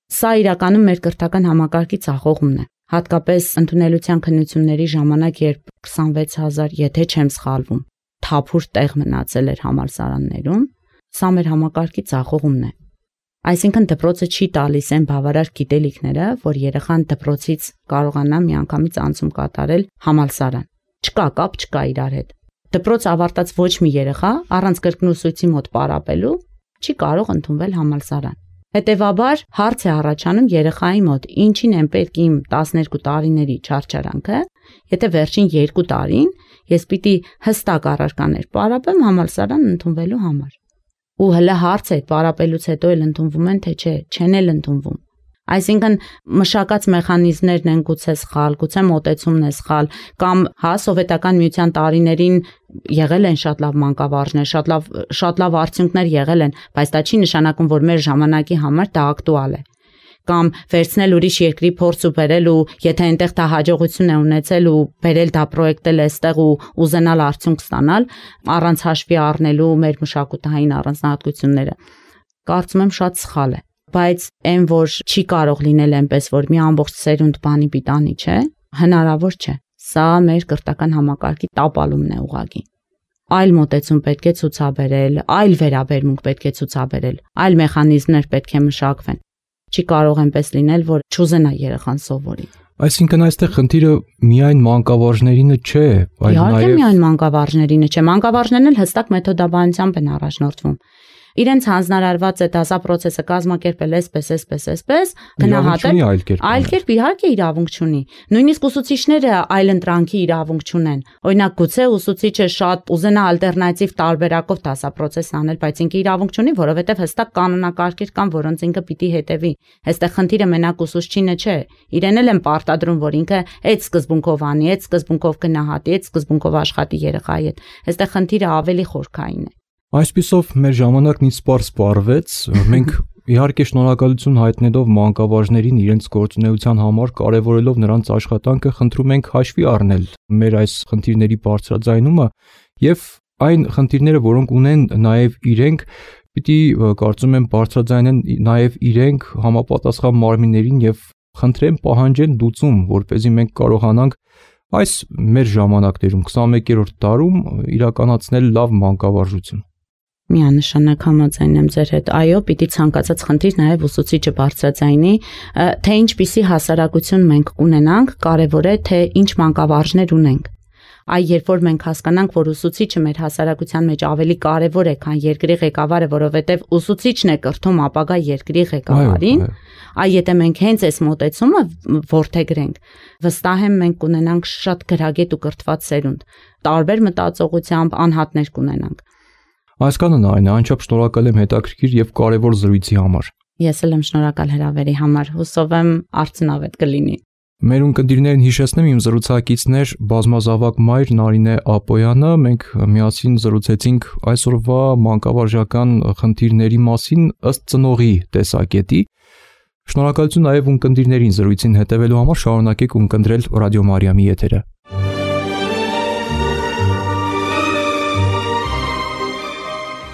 Սա իրականում մեր կրթական համակարգի ձախողումն է։ Հատկապես ընդունելության քննությունների ժամանակ, երբ քսանվեց հազար, եթե չեմ սխալվում, թափուր տեղ մնացել էր համալսարաններում, սա մեր համակարգի ձախողումն է։ Այսինքն դպրոցը չի տալիս այն բավարար գիտելիքները, որ երեխան դպրոցից կարողանա միանգամից անցում կատարել համալսարան։ Չկա կապ, չկա իրար հետ։ Դպրոց ավարտած ոչ մի երեխա առանց կրկնուսույցի մոտ պարապելու չի կարող ընդունվել համալսարան։ Հետևաբար հարց է առաջանում երեխայի մոտ, ինչին եմ պետք իմ տասներկու տարիների չարչարանքը, եթե վերջին երկու տարին ես պիտի հստակ առարկաներ պարապեմ համալսարան ընդունվելու համար։ Ու հələ հարց է, պարապելուց հետո էլ ընդունվում են, թե չէ, չեն էլ ընդունվում։ Այսինքն մշակած մեխանիզմներն են գուցե սխալ, գուցե մոտեցումն է սխալ, կամ հա սովետական միության տարիներին եղել են շատ լավ մանկավարժներ, շատ լավ շատ լավ արդյունքներ եղել են, բայց դա չի նշանակում, որ մեր ժամանակի համար դա ակտուալ է։ Կամ վերցնել ուրիշ երկրի փորձ ու բերել ու եթե այնտեղ դա հաջողություն է ունեցել ու բերել դա պրոյեկտել այստեղ ու ուզենալ արդյունք ստանալ, առանց հաշվի առնելու մեր մշակութային առանձնահատկությունները, կարծում եմ շատ սխալ է։ Բայց այն, որ չի կարող լինել այնպես, որ մի ամբողջ սերունդ բանի պիտանի չէ, հնարավոր չէ։ Սա մեր կրթական համակարգի տապալումն է ուղղակի։ Այլ մոտեցում պետք է ցուցաբերել, այլ վերաբերմունք պետք է ցուցաբերել, այլ մեխանիզմներ պետք է մշակվեն։ Չի կարող այնպես լինել, որ չուզենա երեխան սովորի։ Այսինքն այստեղ խնդիրը միայն մանկավարժներինը չէ, այլ նաև Իհարկե միայն մանկավարժներինը չէ, մանկավարժներն էլ հստակ մեթոդաբանությամբ են առաջնորդվում։ Իրենց հանձնարարված է դասապրոցեսը կազմակերպել այսպես, այսպես, այսպես, գնահատել, այլ կերպ իհարկե իրավունք չունի։ Նույնիսկ ուսուցիչները այլընտրանքի իրավունք չունեն։ Օրինակ, գուցե ուսուցիչը շատ ուզենա ալտերնատիվ տարբերակով դասապրոցես անել, բայց ինքը իրավունք չունի, որովհետև հստակ կանոնակարգեր կան, որոնց ինքը պիտի հետևի։ Այստեղ խնդիրը մենակ ուսուցչինը չէ։ Իրեն էլ են պարտադրում, որ ինքը այդ սկզբունքով անի, այդ սկզբունքով գնահատի, այդ սկզբունքով աշխատի երեխայի հետ։ Այստեղ խնդիրը ավելի խորքային է։ Այսպիսով մեր ժամանակն ինձ սպառ սպառվեց, մենք իհարկե շնորհակալություն հայտնելով մանկավարժներին իրենց գործունեության համար, կարևորելով նրանց աշխատանքը, խնդրում ենք հաշվի առնել մեր այս խնդիրների բարձրաձայնումը եւ այն խնդիրները, որոնք ունեն նաեւ իրենք, պիտի կարծում եմ բարձրաձայնեն նաեւ իրենք համապատասխան մարմիններին եւ խնդրեն պահանջեն լուծում, որպեսզի մենք կարողանանք այս մեր ժամանակներում քսանմեկերորդ դարում իրականացնել լավ մանկավարժություն։ Միանշանակ համաձայն եմ ձեր հետ։ Այո, պիտի ցանկացած խնդիր նաև ուսուցիչը բարձրաձայնի, թե ինչպիսի հասարակություն մենք ունենանք, կարևոր է թե ինչ մանկավարժներ ունենք։ Այ երբ որ մենք հասկանանք, որ ուսուցիչը մեր հասարակության մեջ ավելի կարևոր է, քան երկրի ղեկավարը, որովհետև ուսուցիչն է կրթում ապագա երկրի ղեկավարին, այ եթե մենք հենց այս մոտեցումը որդեգրենք, վստահ եմ մենք կունենանք շատ գրագետ ու կրթված սերունդ, տարբեր մտածողությամբ անհատներ կունենանք։ Այսքանն այն է, անչափ շնորհակալ եմ հետաքրքիր եւ կարեւոր զրույցի համար։ Ես էլ եմ շնորհակալ հրավերի համար, հուսով եմ արդյունավետ կլինի։ Մեր ունկնդիրներին հիշեցնեմ իմ զրուցակիցներ բազմազավակ մայր Նարինե Ապոյանը, մենք միասին զրուցեցինք այսօրվա մանկավարժական խնդիրների մասին ըստ ծնողի տեսակետի։ Շնորհակալություն նաեւ ունկնդիրներին զրույցին հետևելու համար, շարունակեք ունկնդրել Ռադիո Մարիամի եթերը։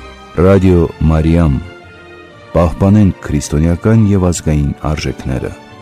Ռադիո Մարիամ, պահպանենք քրիստոնեական եւ ազգային արժեքները։